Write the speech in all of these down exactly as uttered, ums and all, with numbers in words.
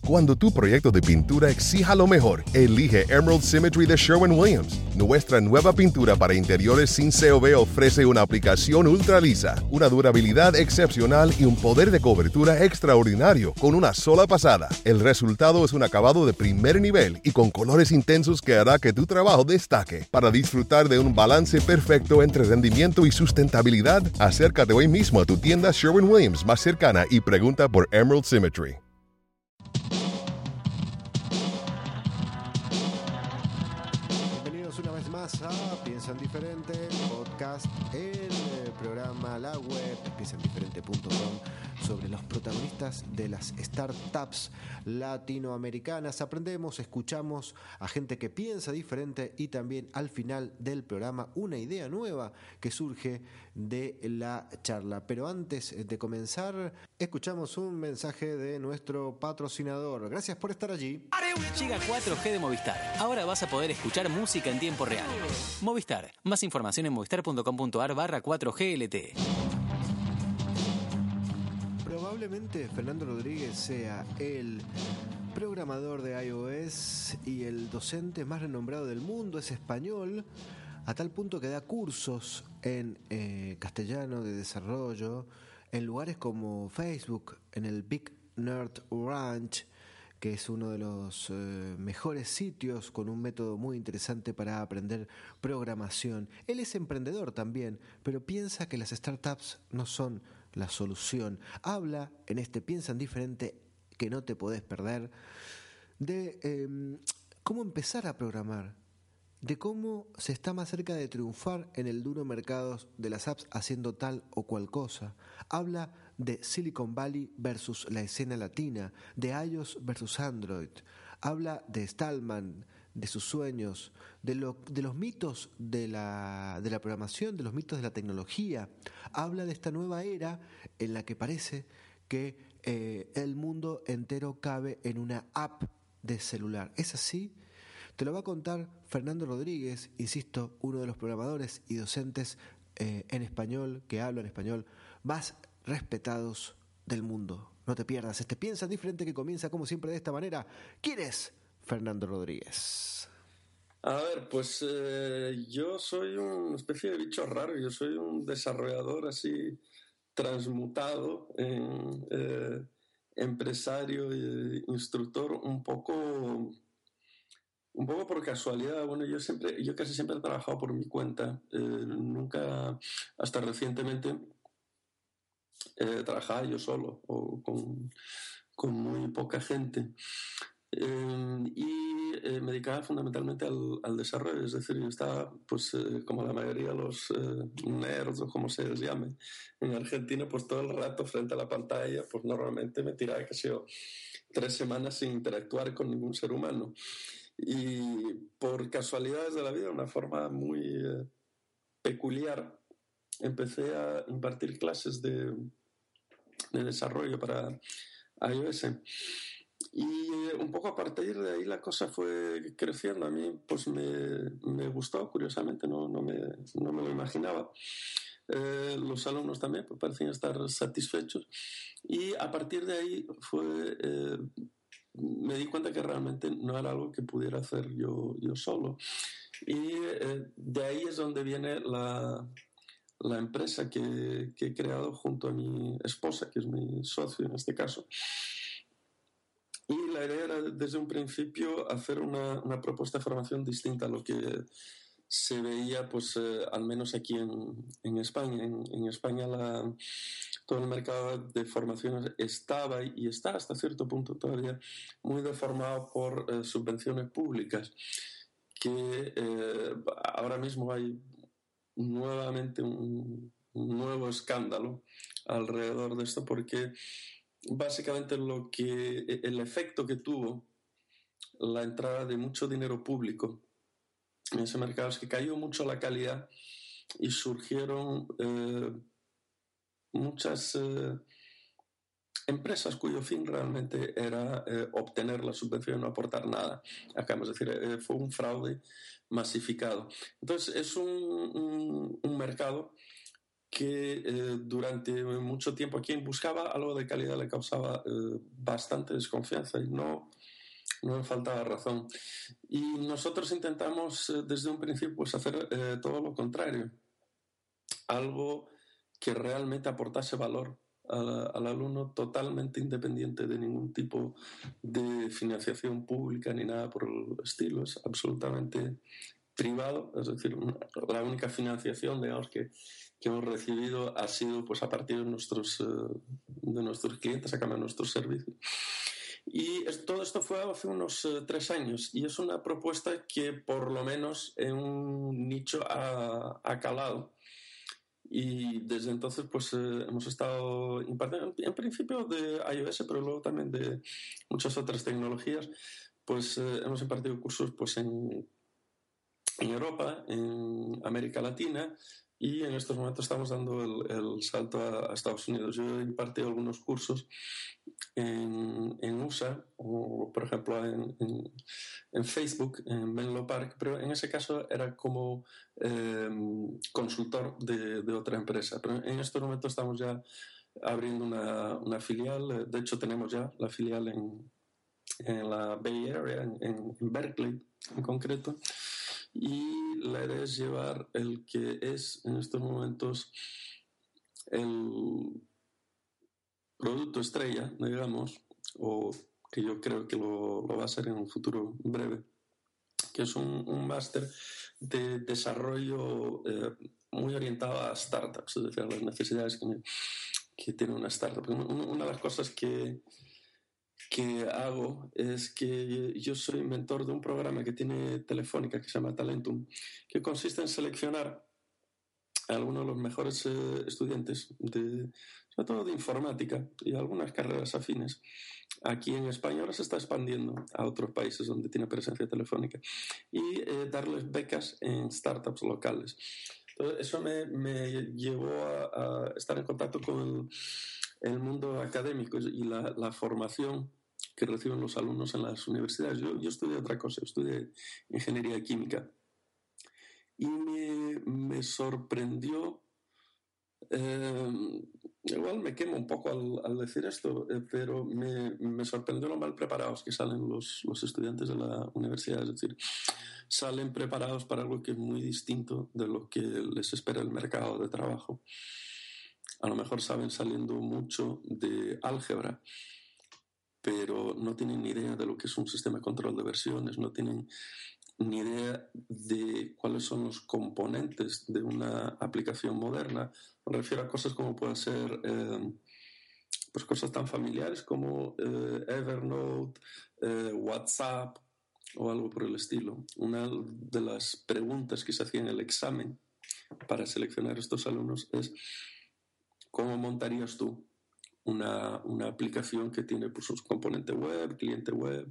Cuando tu proyecto de pintura exija lo mejor, elige Emerald Symmetry de Sherwin-Williams. Nuestra nueva pintura para interiores sin C O V ofrece una aplicación ultra lisa, una durabilidad excepcional y un poder de cobertura extraordinario con una sola pasada. El resultado es un acabado de primer nivel y con colores intensos que hará que tu trabajo destaque. Para disfrutar de un balance perfecto entre rendimiento y sustentabilidad, acércate hoy mismo a tu tienda Sherwin-Williams más cercana y pregunta por Emerald Symmetry. Una vez más a Piensan Diferente, podcast, el programa, la web, piensan diferente punto com, sobre los protagonistas de las startups latinoamericanas. Aprendemos, escuchamos a gente que piensa diferente y también al final del programa una idea nueva que surge de la charla. Pero antes de comenzar, escuchamos un mensaje de nuestro patrocinador. Gracias por estar allí. Llega cuatro G de Movistar. Ahora vas a poder escuchar música en tiempo real. Movistar. Más información en movistar punto com punto a r barra cuatro G L T E. Probablemente Fernando Rodríguez sea el programador de iOS y el docente más renombrado del mundo. Es español, a tal punto que da cursos en eh, castellano de desarrollo en lugares como Facebook, en el Big Nerd Ranch, que es uno de los eh, mejores sitios con un método muy interesante para aprender programación. Él es emprendedor también, pero piensa que las startups no son la solución. Habla en este Piensan Diferente, que no te podés perder, de eh, cómo empezar a programar, de cómo se está más cerca de triunfar en el duro mercado de las apps haciendo tal o cual cosa. Habla de Silicon Valley versus la escena latina, de iOS versus Android. Habla de Stallman, de sus sueños, de, lo, de los mitos de la, de la programación, de los mitos de la tecnología. Habla de esta nueva era en la que parece que eh, el mundo entero cabe en una app de celular. ¿Es así? Te lo va a contar Fernando Rodríguez, insisto, uno de los programadores y docentes eh, en español, que hablan español, más respetados del mundo. No te pierdas este Piensa Diferente que comienza como siempre de esta manera. ¿Quién es Fernando Rodríguez? A ver, pues eh, yo soy una especie de bicho raro. Yo soy un desarrollador así transmutado en eh, empresario e instructor un poco... Un poco por casualidad. Bueno, yo siempre, yo casi siempre he trabajado por mi cuenta. Eh, nunca, hasta recientemente, eh, trabajaba yo solo o con, con muy poca gente. Eh, y eh, me dedicaba fundamentalmente al, al desarrollo, es decir, yo estaba, pues, eh, como la mayoría de los eh, nerds o como se les llame en Argentina, pues todo el rato frente a la pantalla, pues normalmente me tiraba, qué sé yo, tres semanas sin interactuar con ningún ser humano. Y por casualidades de la vida, de una forma muy eh, peculiar, empecé a impartir clases de, de desarrollo para iOS. Y eh, un poco a partir de ahí la cosa fue creciendo. A mí pues me, me gustó, curiosamente, no, no, me, no me lo imaginaba. Eh, los alumnos también pues, parecían estar satisfechos. Y a partir de ahí fue... Eh, me di cuenta que realmente no era algo que pudiera hacer yo, yo solo. Y eh, de ahí es donde viene la, la empresa que, que he creado junto a mi esposa, que es mi socio en este caso. Y la idea era desde un principio hacer una, una propuesta de formación distinta a lo que se veía, pues, eh, al menos aquí en, en España. En, en España la, todo el mercado de formaciones estaba y está hasta cierto punto todavía muy deformado por eh, subvenciones públicas, que eh, ahora mismo hay nuevamente un, un nuevo escándalo alrededor de esto, porque básicamente lo que, el efecto que tuvo la entrada de mucho dinero público en ese mercado es que cayó mucho la calidad y surgieron eh, muchas eh, empresas cuyo fin realmente era eh, obtener la subvención y no aportar nada a cambio. Es decir, eh, fue un fraude masificado. Entonces es un, un, un mercado que eh, durante mucho tiempo a quien buscaba algo de calidad le causaba eh, bastante desconfianza y no, no me faltaba razón. Y nosotros intentamos eh, desde un principio pues, hacer eh, todo lo contrario, algo que realmente aportase valor al, al alumno, totalmente independiente de ningún tipo de financiación pública ni nada por el estilo, es absolutamente privado, es decir, la única financiación, digamos, que, que hemos recibido ha sido pues, a partir de nuestros, uh, de nuestros clientes, a cambio de nuestros servicios. Y es, todo esto fue hace unos uh, tres años y es una propuesta que por lo menos en un nicho ha, ha calado. Y desde entonces pues eh, hemos estado impartiendo, en principio de iOS, pero luego también de muchas otras tecnologías, pues eh, hemos impartido cursos pues en en Europa, en América Latina, y en estos momentos estamos dando el, el salto a, a Estados Unidos. Yo he impartido algunos cursos en, en U S A, o por ejemplo en, en, en Facebook, en Menlo Park, pero en ese caso era como eh, consultor de, de otra empresa. Pero en estos momentos estamos ya abriendo una, una filial, de hecho tenemos ya la filial en, en la Bay Area, en, en Berkeley en concreto. Y la idea es llevar el que es en estos momentos el producto estrella, digamos, o que yo creo que lo, lo va a ser en un futuro breve, que es un, un máster de desarrollo eh, muy orientado a startups, es decir, a las necesidades que, que tiene una startup. Una de las cosas que que hago es que yo soy mentor de un programa que tiene Telefónica que se llama Talentum, que consiste en seleccionar a algunos de los mejores eh, estudiantes, de, sobre todo de informática y algunas carreras afines. Aquí en España ahora se está expandiendo a otros países donde tiene presencia Telefónica y eh, darles becas en startups locales. Entonces, eso me, me llevó a, a estar en contacto con el, el mundo académico y la, la formación que reciben los alumnos en las universidades. Yo, yo estudié otra cosa, estudié ingeniería química y me, me sorprendió, eh, igual me quemo un poco al, al decir esto, eh, pero me, me sorprendió lo mal preparados que salen los, los estudiantes de la universidad, es decir, salen preparados para algo que es muy distinto de lo que les espera el mercado de trabajo. A lo mejor saben saliendo mucho de álgebra, pero no tienen ni idea de lo que es un sistema de control de versiones, no tienen ni idea de cuáles son los componentes de una aplicación moderna. Me refiero a cosas como pueden ser eh, pues cosas tan familiares como eh, Evernote, eh, WhatsApp o algo por el estilo. Una de las preguntas que se hacía en el examen para seleccionar estos alumnos es ¿cómo montarías tú Una, una aplicación que tiene pues, sus componentes web, cliente web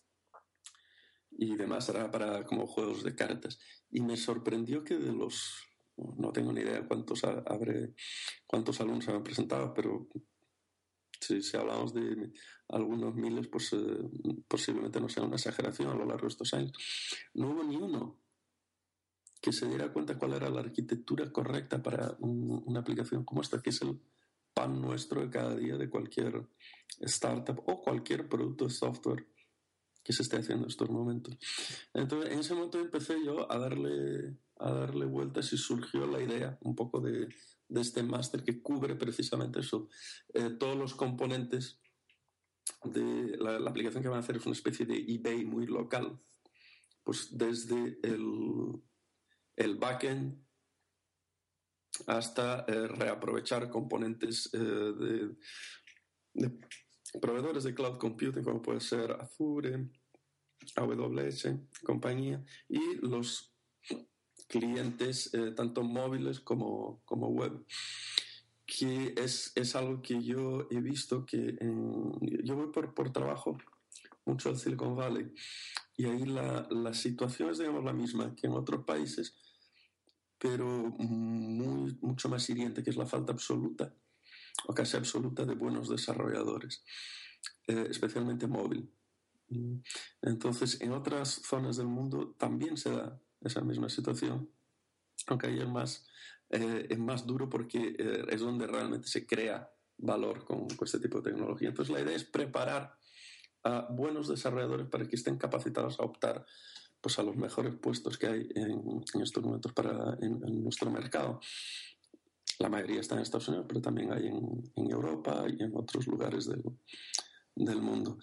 y demás, era para como juegos de cartas? Y me sorprendió que de los, no tengo ni idea cuántos habré, cuántos alumnos han presentado, pero si, si hablamos de algunos miles, pues eh, posiblemente no sea una exageración a lo largo de estos años. No hubo ni uno que se diera cuenta cuál era la arquitectura correcta para un, una aplicación como esta, que es el pan nuestro de cada día de cualquier startup o cualquier producto de software que se esté haciendo en estos momentos. Entonces, en ese momento empecé yo a darle, a darle vueltas y surgió la idea un poco de, de este máster que cubre precisamente eso. Eh, todos los componentes de la, la aplicación que van a hacer es una especie de eBay muy local. Pues desde el, el backend hasta eh, reaprovechar componentes eh, de, de proveedores de cloud computing como puede ser Azure, A W S, compañía, y los clientes eh, tanto móviles como, como web, que es, es algo que yo he visto que en, yo voy por, por trabajo mucho al Silicon Valley y ahí la, la situación es digamos la misma que en otros países, pero muy, mucho más hiriente, que es la falta absoluta o casi absoluta de buenos desarrolladores, eh, especialmente móvil. Entonces, en otras zonas del mundo también se da esa misma situación, aunque ahí es más eh, es más duro porque eh, es donde realmente se crea valor con, con este tipo de tecnología. Entonces la idea es preparar a buenos desarrolladores para que estén capacitados a optar pues, a los mejores puestos que hay en, en estos momentos para, en, en nuestro mercado. La mayoría está en Estados Unidos, pero también hay en, en Europa y en otros lugares del, del mundo.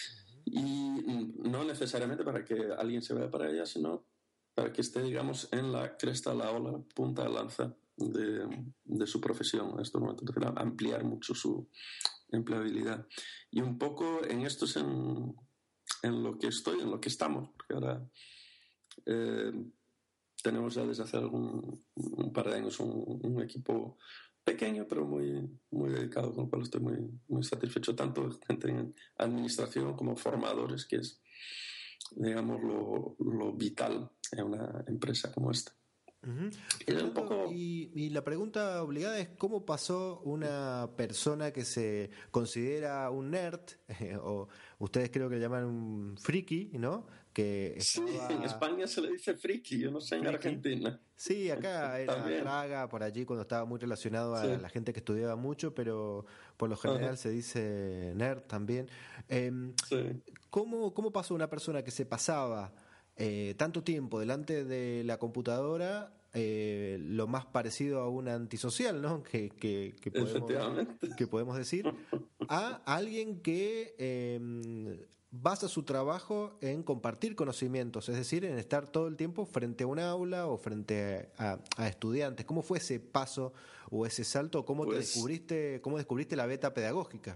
Y no necesariamente para que alguien se vaya para allá, sino para que esté, digamos, en la cresta de la ola, punta de lanza de, de su profesión en estos momentos, ampliar mucho su empleabilidad. Y un poco en esto es en, en lo que estoy, en lo que estamos, porque ahora eh, tenemos ya desde hace algún un par de años un, un equipo pequeño, pero muy, muy dedicado, con lo cual estoy muy, muy satisfecho, tanto gente en administración como formadores, que es, digamos, lo, lo vital en una empresa como esta. Uh-huh. Y, un poco... y, y la pregunta obligada es cómo pasó una persona que se considera un nerd, eh, o ustedes creo que le llaman un friki, ¿no? Que estaba... Sí, en España se le dice friki, yo no sé en friki. Argentina. Sí, acá era traga por allí cuando estaba muy relacionado a sí. la gente que estudiaba mucho, pero por lo general uh-huh. se dice nerd también. Eh, sí. ¿cómo, ¿Cómo pasó una persona que se pasaba Eh, tanto tiempo delante de la computadora, eh, lo más parecido a un antisocial, ¿no? Que, que, que, podemos, que podemos decir, a alguien que eh, basa su trabajo en compartir conocimientos, es decir, en estar todo el tiempo frente a un aula o frente a, a estudiantes. ¿Cómo fue ese paso o ese salto? ¿Cómo pues... te descubriste, cómo descubriste la beta pedagógica?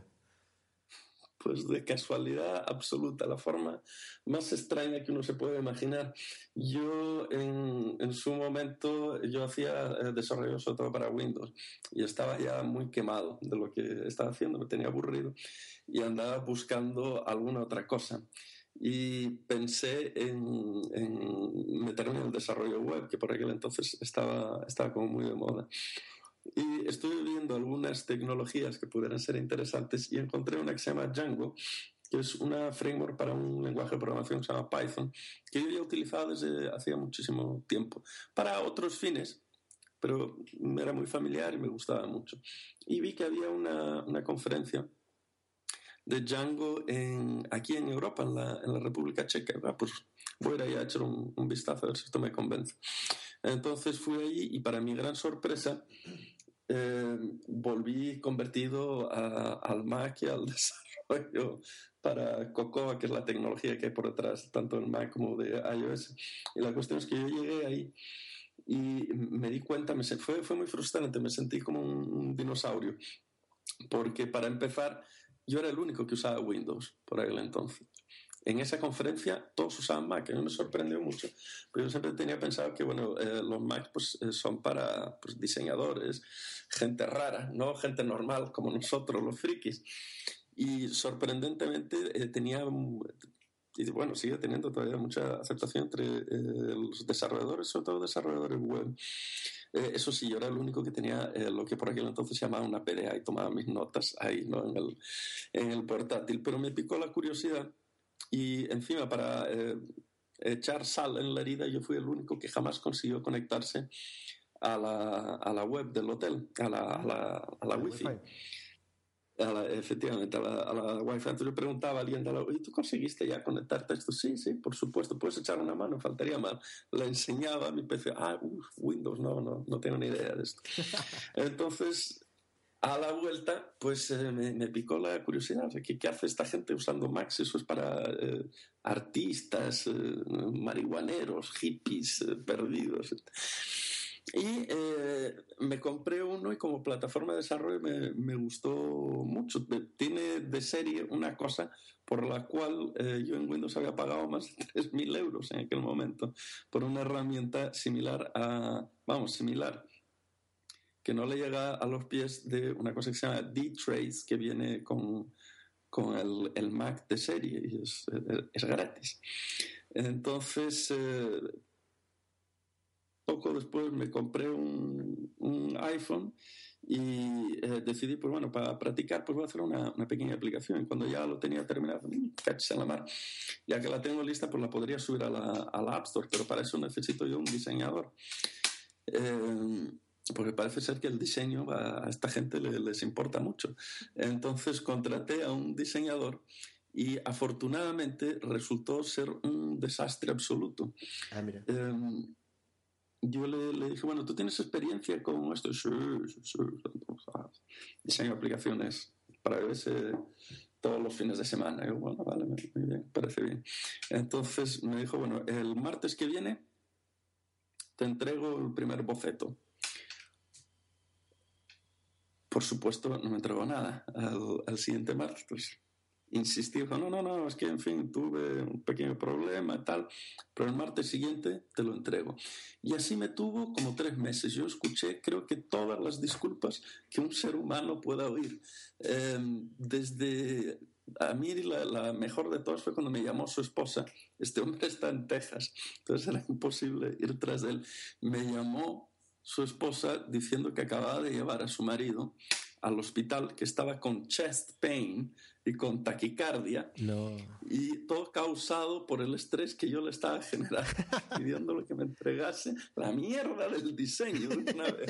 Pues de casualidad absoluta, la forma más extraña que uno se puede imaginar. Yo en, en su momento, yo hacía desarrollo sobre todo para Windows y estaba ya muy quemado de lo que estaba haciendo, me tenía aburrido y andaba buscando alguna otra cosa. Y pensé en, en meterme en el desarrollo web, que por aquel entonces estaba, estaba como muy de moda. Y estuve viendo algunas tecnologías que pudieran ser interesantes y encontré una que se llama Django, que es una framework para un lenguaje de programación que se llama Python, que yo ya utilizaba desde hacía muchísimo tiempo para otros fines, pero me era muy familiar y me gustaba mucho. Y vi que había una, una conferencia de Django en, aquí en Europa, en la, en la República Checa. Ah, pues voy a ir allá a echar un, un vistazo a ver si esto me convence. Entonces fui allí y para mi gran sorpresa eh, volví convertido a, al Mac y al desarrollo para Cocoa, que es la tecnología que hay por detrás tanto del Mac como de iOS. Y la cuestión es que yo llegué ahí y me di cuenta, me, fue, fue muy frustrante, me sentí como un, un dinosaurio, porque para empezar yo era el único que usaba Windows por aquel entonces. En esa conferencia todos usaban Mac, a mí me sorprendió mucho, pero yo siempre tenía pensado que bueno, eh, los Mac pues, eh, son para pues, diseñadores, gente rara, no gente normal como nosotros, los frikis. Y sorprendentemente eh, tenía, y bueno, sigue teniendo todavía mucha aceptación entre eh, los desarrolladores, sobre todo desarrolladores web. Eh, eso sí, yo era el único que tenía eh, lo que por aquel entonces se llamaba una P D A y tomaba mis notas ahí, ¿no? en, el, en el portátil, pero me picó la curiosidad. Y encima, para eh, echar sal en la herida, yo fui el único que jamás consiguió conectarse a la, a la web del hotel, a la, a la, a la wifi. A la, efectivamente, a la, a la wifi. Entonces yo preguntaba a alguien de la, ¿y tú conseguiste ya conectarte a esto? Sí, sí, por supuesto, puedes echar una mano, faltaría más. La enseñaba a mi P C. Ah, uf, Windows, no, no, no tengo ni idea de esto. Entonces, a la vuelta, pues eh, me, me picó la curiosidad. ¿Qué, ¿Qué hace esta gente usando Macs? Eso es para eh, artistas, eh, marihuaneros, hippies, eh, perdidos. Y eh, me compré uno y como plataforma de desarrollo me, me gustó mucho. Tiene de serie una cosa por la cual eh, yo en Windows había pagado más de tres mil euros en aquel momento por una herramienta similar a, vamos, similar, que no le llega a los pies de una cosa que se llama D-Trace, que viene con, con el, el Mac de serie y es, es gratis. Entonces, eh, poco después me compré un, un iPhone y eh, decidí, pues bueno, para practicar, pues voy a hacer una, una pequeña aplicación. Y cuando ya lo tenía terminado, cachis en la mar. Ya que la tengo lista, pues la podría subir a la, a la App Store, pero para eso necesito yo un diseñador. Eh, porque parece ser que el diseño a esta gente les importa mucho. Entonces contraté a un diseñador y afortunadamente resultó ser un desastre absoluto. Ah, mira. Eh, yo le, le dije, bueno, ¿tú tienes experiencia con esto? Sí, sí, sí. Diseño de aplicaciones para iOS todos los fines de semana. Y yo, bueno, vale, muy bien, parece bien. Entonces me dijo, bueno, el martes que viene te entrego el primer boceto. Por supuesto, no me entregó nada. Al, al siguiente martes, pues, insistí, dijo, no, no, no, es que, en fin, tuve un pequeño problema y tal, pero el martes siguiente te lo entrego. Y así me tuvo como tres meses. Yo escuché, creo que todas las disculpas que un ser humano pueda oír. Eh, desde... A mí la, la mejor de todas fue cuando me llamó su esposa. Este hombre está en Texas, entonces era imposible ir tras de él. Me llamó su esposa diciendo que acababa de llevar a su marido al hospital, que estaba con chest pain y con taquicardia. No. Y todo causado por el estrés que yo le estaba generando, pidiéndole que me entregase la mierda del diseño de una vez.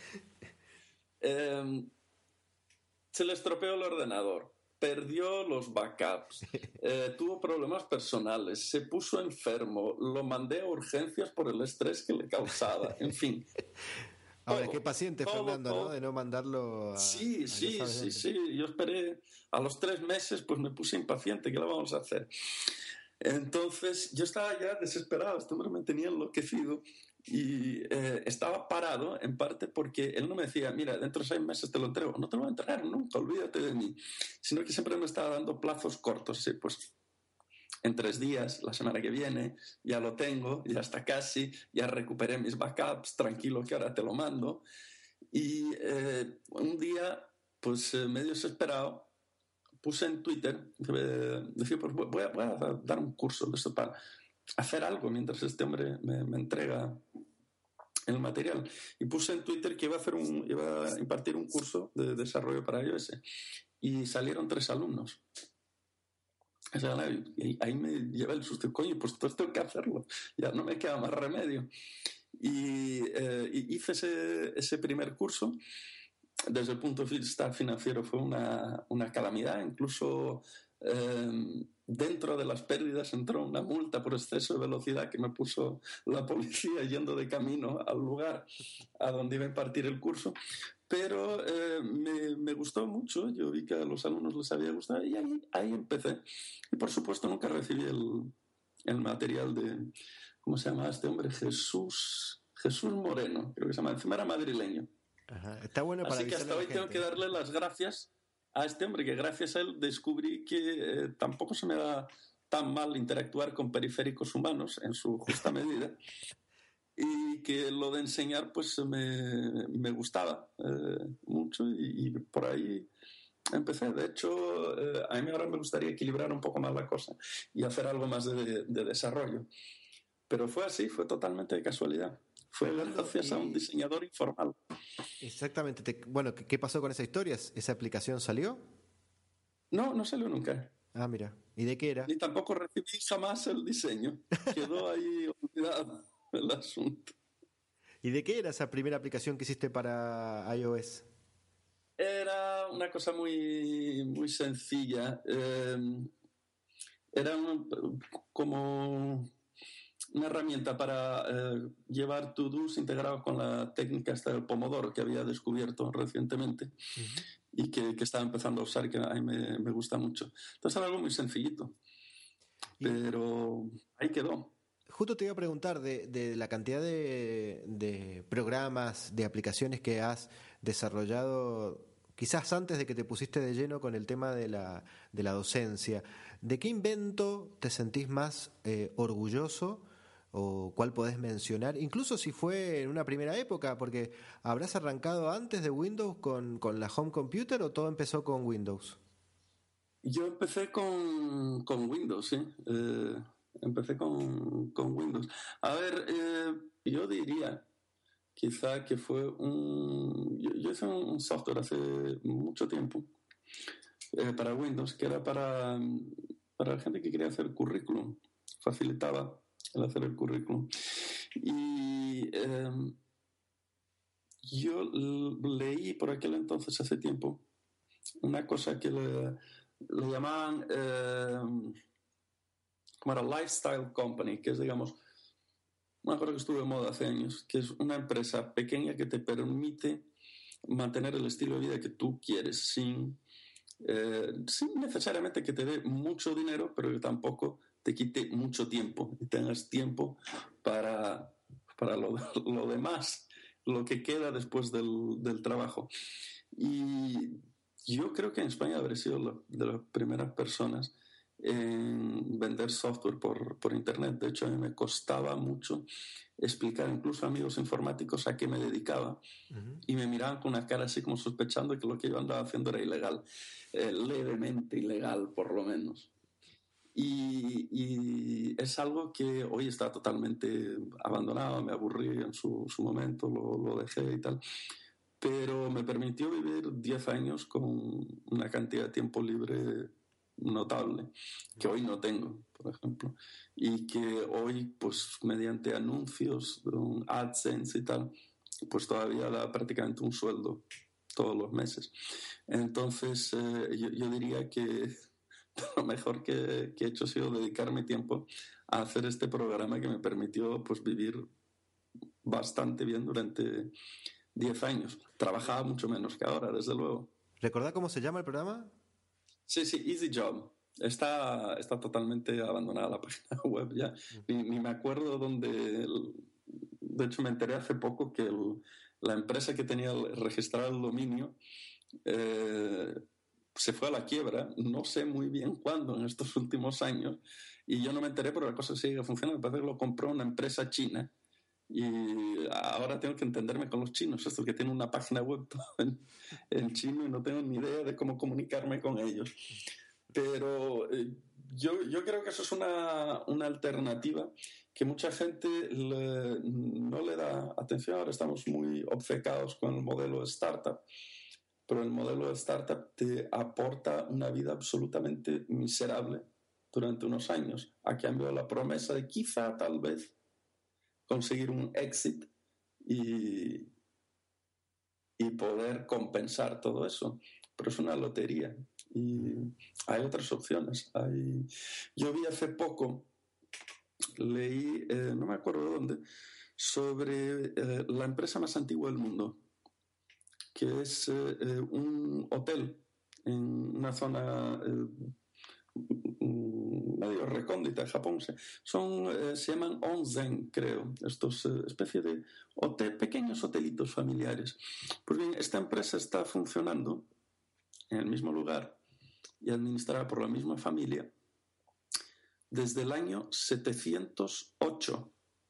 Eh, se le estropeó el ordenador. Perdió los backups, eh, tuvo problemas personales, se puso enfermo, lo mandé a urgencias por el estrés que le causaba, en fin. Ahora, qué paciente, todo, Fernando, todo. ¿no? De no mandarlo a... Sí, a sí, sí, sí. Yo esperé a los tres meses, pues me puse impaciente, ¿qué le vamos a hacer? Entonces, yo estaba ya desesperado, este hombre me tenía enloquecido y eh, estaba parado en parte porque él no me decía, mira, dentro de seis meses te lo entrego. No te lo voy a entregar nunca, olvídate de mí. Sino que siempre me estaba dando plazos cortos, sí, pues en tres días, la semana que viene, ya lo tengo, ya está casi, ya recuperé mis backups, tranquilo que ahora te lo mando. Y eh, un día, pues eh, medio desesperado, puse en Twitter, eh, decía, pues voy a, voy a dar un curso de esto para hacer algo mientras este hombre me, me entrega el material. Y puse en Twitter que iba a, hacer un, iba a impartir un curso de desarrollo para iOS. Y salieron tres alumnos. O sea, y ahí me lleva el susto, coño, pues entonces tengo que hacerlo. Ya no me queda más remedio. Y, eh, y hice ese, ese primer curso. Desde el punto de vista financiero fue una, una calamidad, incluso eh, dentro de las pérdidas entró una multa por exceso de velocidad que me puso la policía yendo de camino al lugar a donde iba a impartir el curso, pero eh, me, me gustó mucho, yo vi que a los alumnos les había gustado y ahí, ahí empecé. Y por supuesto nunca recibí el, el material de, ¿cómo se llama este hombre? Jesús, Jesús Moreno, creo que se llama, encima era madrileño. Ajá. Está bueno para Así que hasta hoy tengo que darle las gracias a este hombre, que gracias a él descubrí que eh, tampoco se me da tan mal interactuar con periféricos humanos en su justa medida y que lo de enseñar pues me, me gustaba eh, mucho y, y por ahí empecé. De hecho, eh, a mí ahora me gustaría equilibrar un poco más la cosa y hacer algo más de, de desarrollo. Pero fue así, fue totalmente de casualidad. Fue gracias a un diseñador informal. Exactamente. Te, bueno, ¿qué pasó con esa historia? ¿Esa aplicación salió? No, no salió nunca. Ah, mira. ¿Y de qué era? Ni tampoco recibí jamás el diseño. Quedó ahí olvidado el asunto. ¿Y de qué era esa primera aplicación que hiciste para iOS? Era una cosa muy, muy sencilla. Eh, era un, como... una herramienta para eh, llevar to-dos integrados con la técnica esta del Pomodoro que había descubierto recientemente uh-huh. y que, que estaba empezando a usar, que a mí me, me gusta mucho. Entonces era algo muy sencillito, y pero ahí quedó. Justo te iba a preguntar de, de la cantidad de, de programas, de aplicaciones que has desarrollado quizás antes de que te pusiste de lleno con el tema de la, de la docencia. ¿De qué invento te sentís más eh, orgulloso? ¿O cuál podés mencionar? Incluso si fue en una primera época, porque ¿habrás arrancado antes de Windows con, con la Home Computer o todo empezó con Windows? Yo empecé con, con Windows, sí. Eh, empecé con, con Windows. A ver, eh, yo diría quizá que fue un... Yo, yo hice un software hace mucho tiempo eh, para Windows, que era para, para la gente que quería hacer currículum. Facilitaba el hacer el currículum. Y eh, yo leí por aquel entonces, hace tiempo, una cosa que le, le llamaban, eh, como era Lifestyle Company, que es, digamos, una cosa que estuvo de moda hace años, que es una empresa pequeña que te permite mantener el estilo de vida que tú quieres sin, eh, sin necesariamente que te dé mucho dinero, pero que tampoco te quite mucho tiempo y tengas tiempo para, para lo, lo demás, lo que queda después del, del trabajo. Y yo creo que en España habré sido la, de las primeras personas en vender software por, por internet. De hecho, a mí me costaba mucho explicar incluso a amigos informáticos a qué me dedicaba. Uh-huh. Y me miraban con una cara así como sospechando que lo que yo andaba haciendo era ilegal, eh, levemente ilegal por lo menos. Y, y es algo que hoy está totalmente abandonado, me aburrí en su, su momento, lo, lo dejé y tal, pero me permitió vivir diez años con una cantidad de tiempo libre notable, que hoy no tengo, por ejemplo, y que hoy, pues mediante anuncios, un AdSense y tal, pues todavía da prácticamente un sueldo todos los meses. Entonces, eh, yo, yo diría que lo mejor que, que he hecho ha sido dedicarme tiempo a hacer este programa que me permitió, pues, vivir bastante bien durante diez años. Trabajaba mucho menos que ahora, desde luego. ¿Recordá cómo se llama el programa? Sí, sí, Easy Job. Está, está totalmente abandonada la página web ya. Ni, ni me acuerdo dónde... El, de hecho, me enteré hace poco que el, la empresa que tenía registrado el dominio eh, se fue a la quiebra. No sé muy bien cuándo en estos últimos años. Y yo no me enteré, pero la cosa sigue funcionando. Me parece que lo compró una empresa china. Y ahora tengo que entenderme con los chinos, esto que tienen una página web en, en chino y no tengo ni idea de cómo comunicarme con ellos. Pero eh, yo, yo creo que eso es una, una alternativa que mucha gente le, no le da atención. Ahora estamos muy obcecados con el modelo de startup, pero el modelo de startup te aporta una vida absolutamente miserable durante unos años, a cambio de la promesa de quizá, tal vez, conseguir un exit y, y poder compensar todo eso. Pero es una lotería y hay otras opciones. Hay... Yo vi hace poco, leí, eh, no me acuerdo dónde, sobre eh, la empresa más antigua del mundo, que es eh, un hotel en una zona... Eh, medio recóndita de Japón. Son, eh, se llaman onsen, creo, estos eh, especie de hotel, pequeños hotelitos familiares. Pues bien, esta empresa está funcionando en el mismo lugar y administrada por la misma familia desde el año setecientos ocho.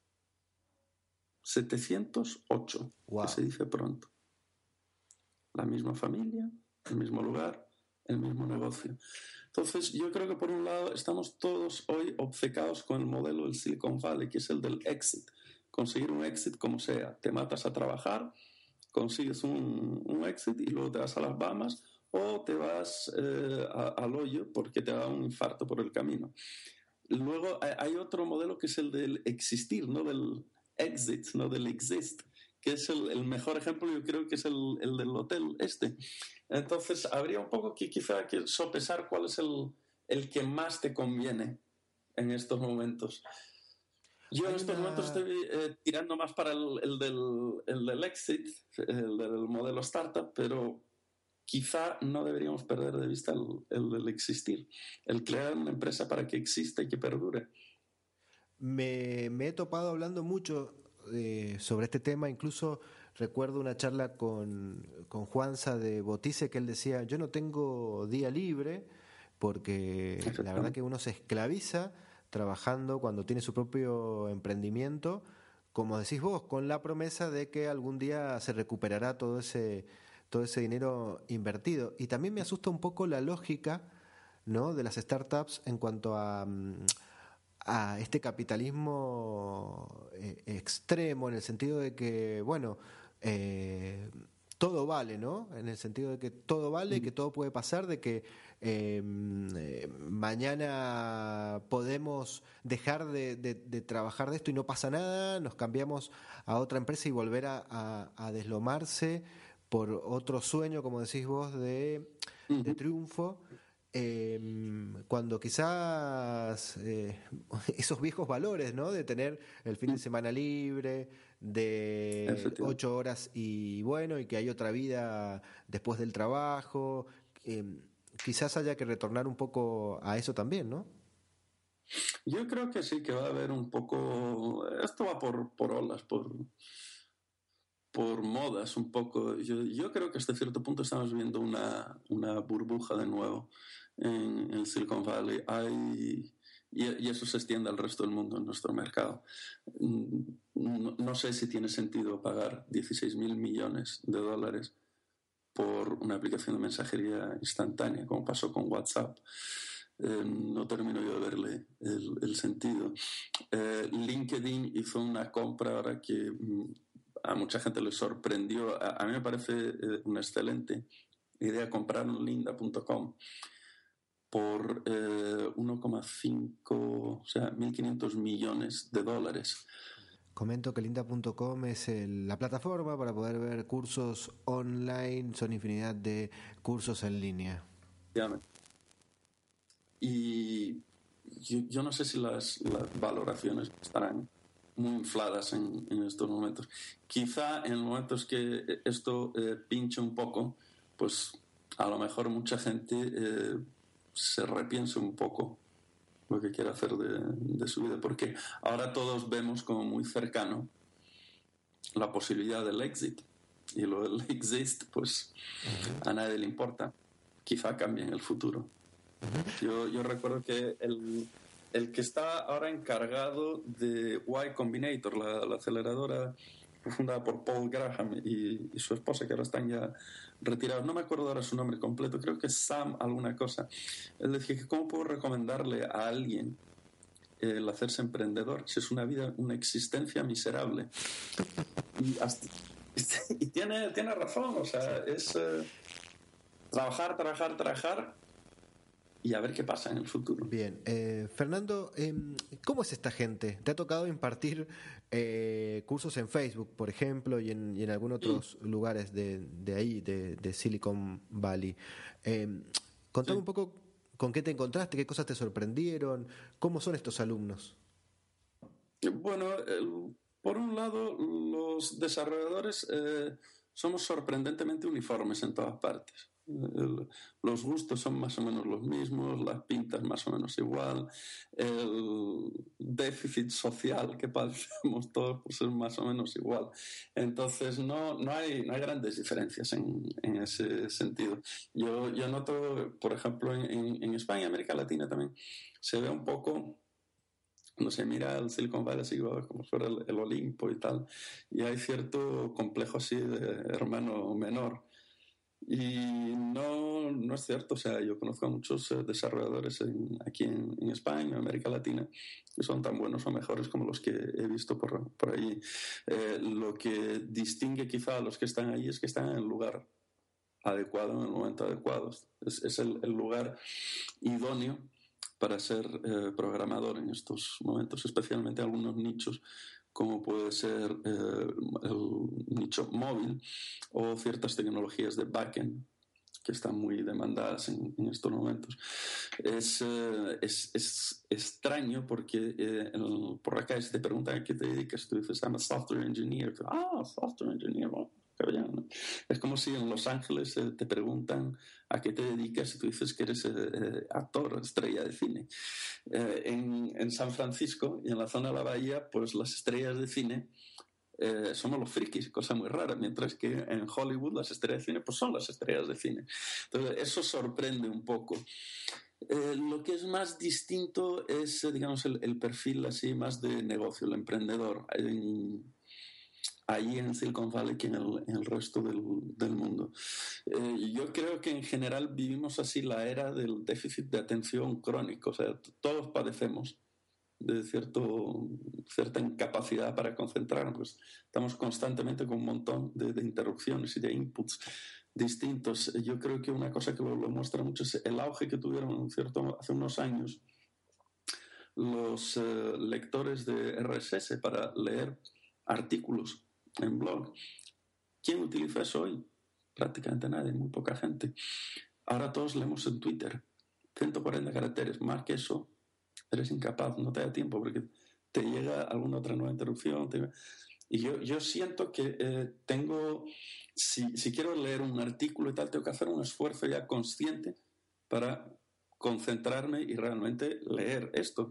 setecientos ocho, wow. Que se dice pronto. La misma familia, el mismo lugar, el mismo negocio. Entonces, yo creo que por un lado estamos todos hoy obcecados con el modelo del Silicon Valley, que es el del exit. Conseguir un exit como sea. Te matas a trabajar, consigues un, un exit y luego te vas a las Bahamas o te vas eh, a, al hoyo porque te da un infarto por el camino. Luego hay otro modelo que es el del existir, no del exit, no del exist, que es el, el mejor ejemplo, yo creo que es el, el del hotel este. Entonces, habría un poco que quizá que sopesar cuál es el, el que más te conviene en estos momentos. Yo Hay en estos una... momentos estoy eh, tirando más para el, el, del, el del exit, el del modelo startup, pero quizá no deberíamos perder de vista el, el del existir, el crear una empresa para que exista y que perdure. Me, me he topado hablando mucho eh, sobre este tema, incluso recuerdo una charla con, con Juanza de Botice que él decía, yo no tengo día libre porque la verdad que uno se esclaviza trabajando cuando tiene su propio emprendimiento, como decís vos, con la promesa de que algún día se recuperará todo ese, todo ese dinero invertido. Y también me asusta un poco la lógica, ¿no?, de las startups en cuanto a... a este capitalismo eh, extremo, en el sentido de que, bueno, eh, todo vale, ¿no? En el sentido de que todo vale, que todo puede pasar, de que eh, eh, mañana podemos dejar de, de, de trabajar de esto y no pasa nada, nos cambiamos a otra empresa y volver a, a, a deslomarse por otro sueño, como decís vos, de, de triunfo. Eh, cuando quizás eh, esos viejos valores, ¿no? De tener el fin de semana libre, de ocho horas y bueno, y que hay otra vida después del trabajo, eh, quizás haya que retornar un poco a eso también, ¿no? Yo creo que sí, que va a haber un poco, esto va por, por olas, por, por modas un poco. Yo, yo creo que hasta cierto punto estamos viendo una, una burbuja de nuevo en el Silicon Valley. Hay, y, y eso se extiende al resto del mundo en nuestro mercado. No, no sé si tiene sentido pagar dieciséis mil millones de dólares por una aplicación de mensajería instantánea, como pasó con WhatsApp. Eh, no termino yo de verle el, el sentido. Eh, LinkedIn hizo una compra ahora que a mucha gente le sorprendió. A, a mí me parece eh, una excelente idea comprar un lynda punto com por eh, uno coma cinco, o sea, mil quinientos millones de dólares. Comento que lynda punto com es el, la plataforma para poder ver cursos online, son infinidad de cursos en línea. Y yo, yo no sé si las, las valoraciones estarán muy infladas en, en estos momentos. Quizá en momentos que esto eh, pinche un poco, pues a lo mejor mucha gente eh, se repiense un poco lo que quiere hacer de, de su vida, porque ahora todos vemos como muy cercano la posibilidad del exit, y lo del exit pues a nadie le importa. Quizá cambie en el futuro. Yo, yo recuerdo que el, el que está ahora encargado de Y Combinator, la, la aceleradora fundada por Paul Graham y, y su esposa, que ahora están ya retirados, no me acuerdo ahora su nombre completo, creo que es Sam alguna cosa. Él decía que cómo puedo recomendarle a alguien el hacerse emprendedor si es una vida, una existencia miserable. Y, hasta, y tiene, tiene razón, o sea, es eh, trabajar, trabajar, trabajar y a ver qué pasa en el futuro. Bien, eh, Fernando, eh, ¿cómo es esta gente? ¿Te ha tocado impartir eh, cursos en Facebook, por ejemplo, y en, y en algunos otros sí. lugares de, de ahí, de, de Silicon Valley? Eh, contame sí. un poco con qué te encontraste, qué cosas te sorprendieron, cómo son estos alumnos. Bueno, el, por un lado, los desarrolladores eh, somos sorprendentemente uniformes en todas partes. El, los gustos son más o menos los mismos, las pintas más o menos igual, el déficit social que padecemos todos pues es más o menos igual. Entonces no, no, hay, no hay grandes diferencias en, en ese sentido. Yo, yo noto, por ejemplo, en, en España y América Latina también se ve un poco, cuando se mira el Silicon Valley así como si fuera el, el Olimpo y tal, y hay cierto complejo así de hermano menor. Y no, no es cierto, o sea, yo conozco a muchos eh, desarrolladores en, aquí en, en España, en América Latina, que son tan buenos o mejores como los que he visto por, por ahí. Eh, lo que distingue quizá a los que están ahí es que están en el lugar adecuado, en el momento adecuado. Es, es el, el lugar idóneo para ser eh, programador en estos momentos, especialmente algunos nichos como puede ser eh, el nicho móvil o ciertas tecnologías de backend que están muy demandadas en, en estos momentos. Es, eh, es, es extraño porque eh, el, por acá si te preguntan a qué te dedicas, tú dices, I'm a software engineer. Tú, ah, software engineer, bueno, qué bien, ¿no? Es como si en Los Ángeles eh, te preguntan a qué te dedicas y tú dices que eres eh, actor, estrella de cine. Eh, en, en San Francisco y en la zona de la bahía, pues las estrellas de cine eh, somos los frikis, cosa muy rara, mientras que en Hollywood las estrellas de cine pues son las estrellas de cine. Entonces eso sorprende un poco. Eh, lo que es más distinto es, eh, digamos, el, el perfil así más de negocio, el emprendedor. En, ahí en Silicon Valley que en el, en el resto del, del mundo. Eh, yo creo que en general vivimos así la era del déficit de atención crónico, o sea, todos padecemos de cierto, cierta incapacidad para concentrarnos. Pues estamos constantemente con un montón de, de interrupciones y de inputs distintos. Yo creo que una cosa que lo, lo muestra mucho es el auge que tuvieron cierto, hace unos años los eh, lectores de R S S para leer artículos en blog. ¿Quién utiliza eso hoy? Prácticamente nadie, muy poca gente. Ahora todos leemos en Twitter. ciento cuarenta caracteres, más que eso eres incapaz, no te da tiempo porque te llega alguna otra nueva interrupción. Te... Y yo, yo siento que eh, tengo, si, si quiero leer un artículo y tal, tengo que hacer un esfuerzo ya consciente para concentrarme y realmente leer esto,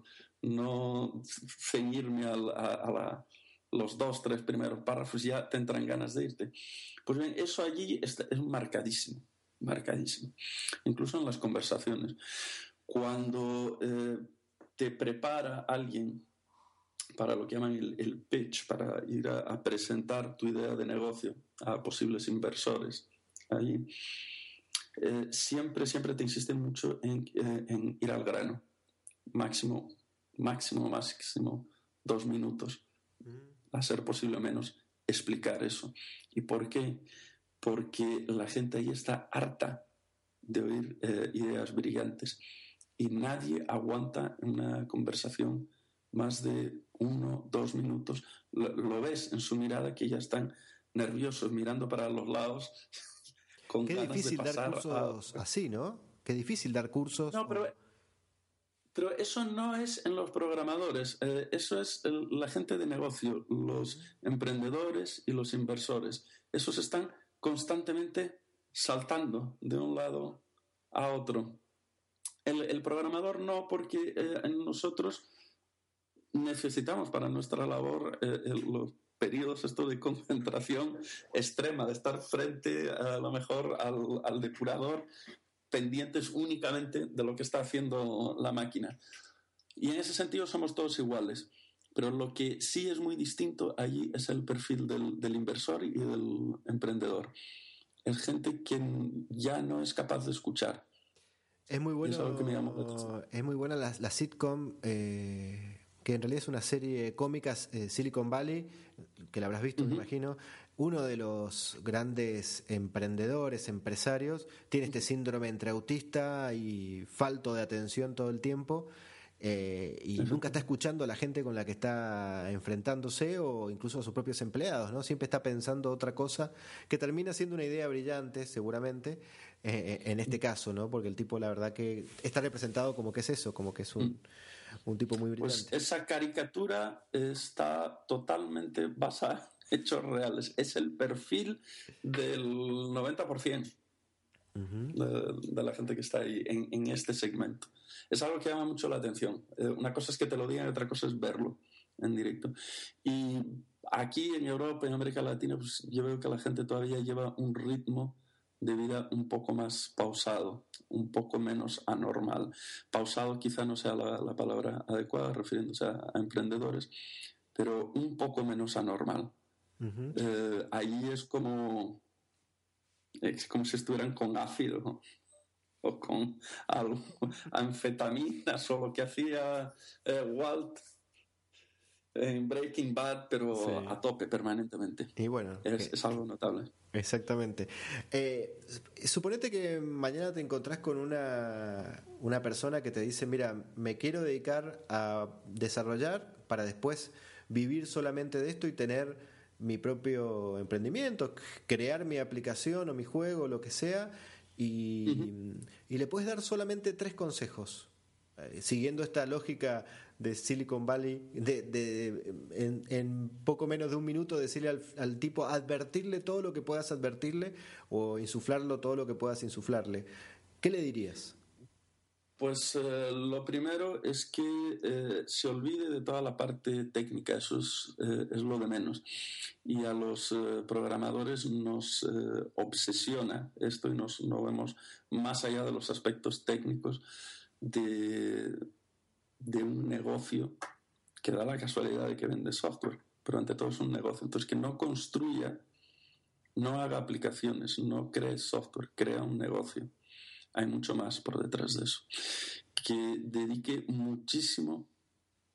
no ceñirme a, a, a la, los dos, tres primeros párrafos, ya te entran ganas de irte. Pues bien, eso allí es, es marcadísimo, marcadísimo, incluso en las conversaciones. Cuando eh, te prepara alguien para lo que llaman el, el pitch, para ir a, a presentar tu idea de negocio a posibles inversores allí, Eh, siempre, siempre te insisten mucho en, eh, en ir al grano. Máximo, máximo, máximo dos minutos. A ser posible menos, explicar eso. ¿Y por qué? Porque la gente ahí está harta de oír eh, ideas brillantes y nadie aguanta una conversación más de uno, dos minutos. Lo, lo ves en su mirada que ya están nerviosos, mirando para los lados. Con Qué difícil dar cursos a... así, ¿no? Qué difícil dar cursos. No, pero, pero eso no es en los programadores, eh, eso es el, la gente de negocio, los emprendedores y los inversores. Esos están constantemente saltando de un lado a otro. El, el programador no, porque eh, nosotros necesitamos para nuestra labor eh, el, los periodos esto de concentración extrema, de estar frente a lo mejor al, al depurador, pendientes únicamente de lo que está haciendo la máquina. Y en ese sentido somos todos iguales. Pero lo que sí es muy distinto allí es el perfil del, del inversor y del emprendedor. Es gente que ya no es capaz de escuchar. Es muy bueno, es algo que me llama la atención. Es muy buena la, la sitcom, eh, que en realidad es una serie cómica, eh, Silicon Valley, que la habrás visto, uh-huh. me imagino. Uno de los grandes emprendedores, empresarios, tiene este síndrome entre autista y falto de atención todo el tiempo, eh, y uh-huh. nunca está escuchando a la gente con la que está enfrentándose o incluso a sus propios empleados, ¿no? Siempre está pensando otra cosa que termina siendo una idea brillante, seguramente, eh, en este caso, ¿no? Porque el tipo, la verdad que está representado como que es eso, como que es un, un tipo muy brillante. Pues esa caricatura está totalmente basada en hechos reales. Es el perfil del noventa por ciento uh-huh. de, de la gente que está ahí en, en este segmento. Es algo que llama mucho la atención. Eh, una cosa es que te lo digan y otra cosa es verlo en directo. Y aquí en Europa y en América Latina, pues yo veo que la gente todavía lleva un ritmo de vida un poco más pausado, un poco menos anormal. Pausado quizá no sea la, la palabra adecuada refiriéndose a, a emprendedores, pero un poco menos anormal. Uh-huh. Eh, ahí es como, es como si estuvieran con ácido, ¿no? O con algo, anfetaminas o lo que hacía eh, Walt en Breaking Bad, pero sí. a tope permanentemente. Y bueno, es, es algo notable. Exactamente. Eh, suponete que mañana te encontrás con una, una persona que te dice, mira, me quiero dedicar a desarrollar para después vivir solamente de esto y tener mi propio emprendimiento, crear mi aplicación o mi juego, lo que sea, y, uh-huh. y le puedes dar solamente tres consejos, eh, siguiendo esta lógica de Silicon Valley, de, de, de en, en poco menos de un minuto decirle al, al tipo, advertirle todo lo que puedas advertirle o insuflarlo todo lo que puedas insuflarle. ¿Qué le dirías? Pues eh, lo primero es que eh, se olvide de toda la parte técnica, eso es, eh, es lo de menos. Y a los eh, programadores nos eh, obsesiona esto y nos no vemos más allá de los aspectos técnicos de... de un negocio que da la casualidad de que vende software, pero ante todo es un negocio. Entonces, que no construya, no haga aplicaciones, no cree software, crea un negocio. Hay mucho más por detrás de eso. Que dedique muchísimo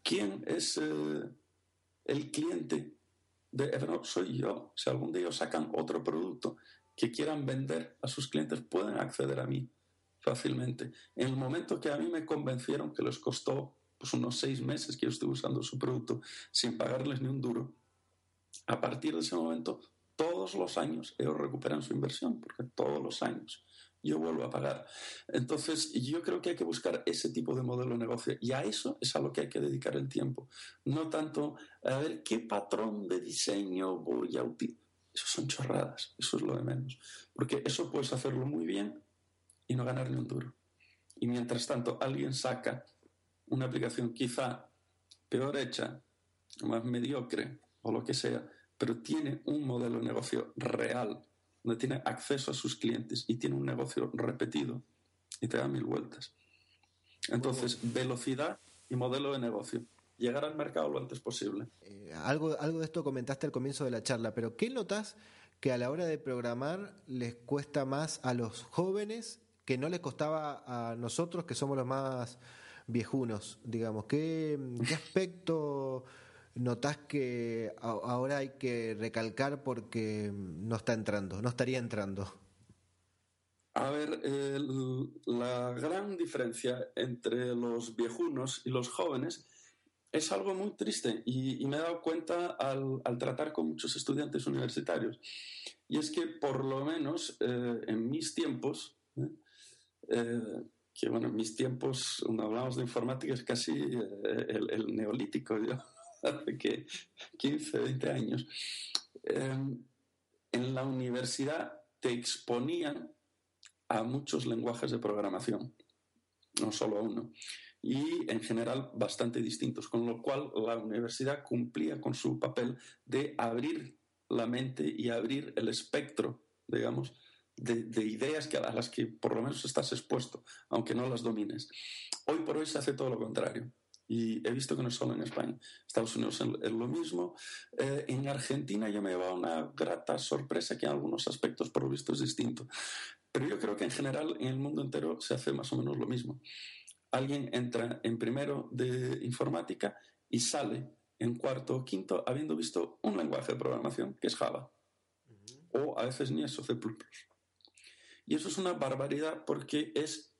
¿quién es eh, el cliente de Evernote? Soy yo. Si algún día sacan otro producto que quieran vender a sus clientes, pueden acceder a mí fácilmente. En el momento que a mí me convencieron, que les costó pues, unos seis meses que yo estuve usando su producto sin pagarles ni un duro, a partir de ese momento, todos los años ellos recuperan su inversión, porque todos los años yo vuelvo a pagar. Entonces, yo creo que hay que buscar ese tipo de modelo de negocio, y a eso es a lo que hay que dedicar el tiempo. No tanto a ver qué patrón de diseño voy a utilizar. Eso son chorradas, eso es lo de menos. Porque eso puedes hacerlo muy bien y no ganar ni un duro. Y mientras tanto, alguien saca una aplicación quizá peor hecha, más mediocre o lo que sea, pero tiene un modelo de negocio real, donde tiene acceso a sus clientes y tiene un negocio repetido y te da mil vueltas. Entonces, velocidad y modelo de negocio. Llegar al mercado lo antes posible. Eh, algo, algo de esto comentaste al comienzo de la charla, pero ¿qué notas que a la hora de programar les cuesta más a los jóvenes que no les costaba a nosotros, que somos los más viejunos, digamos? ¿Qué, qué aspecto notás que a, ahora hay que recalcar porque no está entrando, no estaría entrando? A ver, eh, la gran diferencia entre los viejunos y los jóvenes es algo muy triste, y, y me he dado cuenta al, al tratar con muchos estudiantes universitarios. Y es que por lo menos eh, en mis tiempos, ¿eh? Eh, que bueno, en mis tiempos, cuando hablamos de informática, es casi eh, el, el neolítico, yo, hace que quince, veinte años. Eh, en la universidad te exponían a muchos lenguajes de programación, no solo a uno, y en general bastante distintos, con lo cual la universidad cumplía con su papel de abrir la mente y abrir el espectro, digamos, de, de ideas que, a las que por lo menos estás expuesto, aunque no las domines. Hoy por hoy se hace todo lo contrario. Y he visto que no es solo en España. Estados Unidos es lo mismo. Eh, en Argentina yo me he llevado una grata sorpresa, que en algunos aspectos por lo visto es distinto. Pero yo creo que en general en el mundo entero se hace más o menos lo mismo. Alguien entra en primero de informática y sale en cuarto o quinto habiendo visto un lenguaje de programación que es Java. Uh-huh. O a veces ni eso, C plus plus. Y eso es una barbaridad, porque es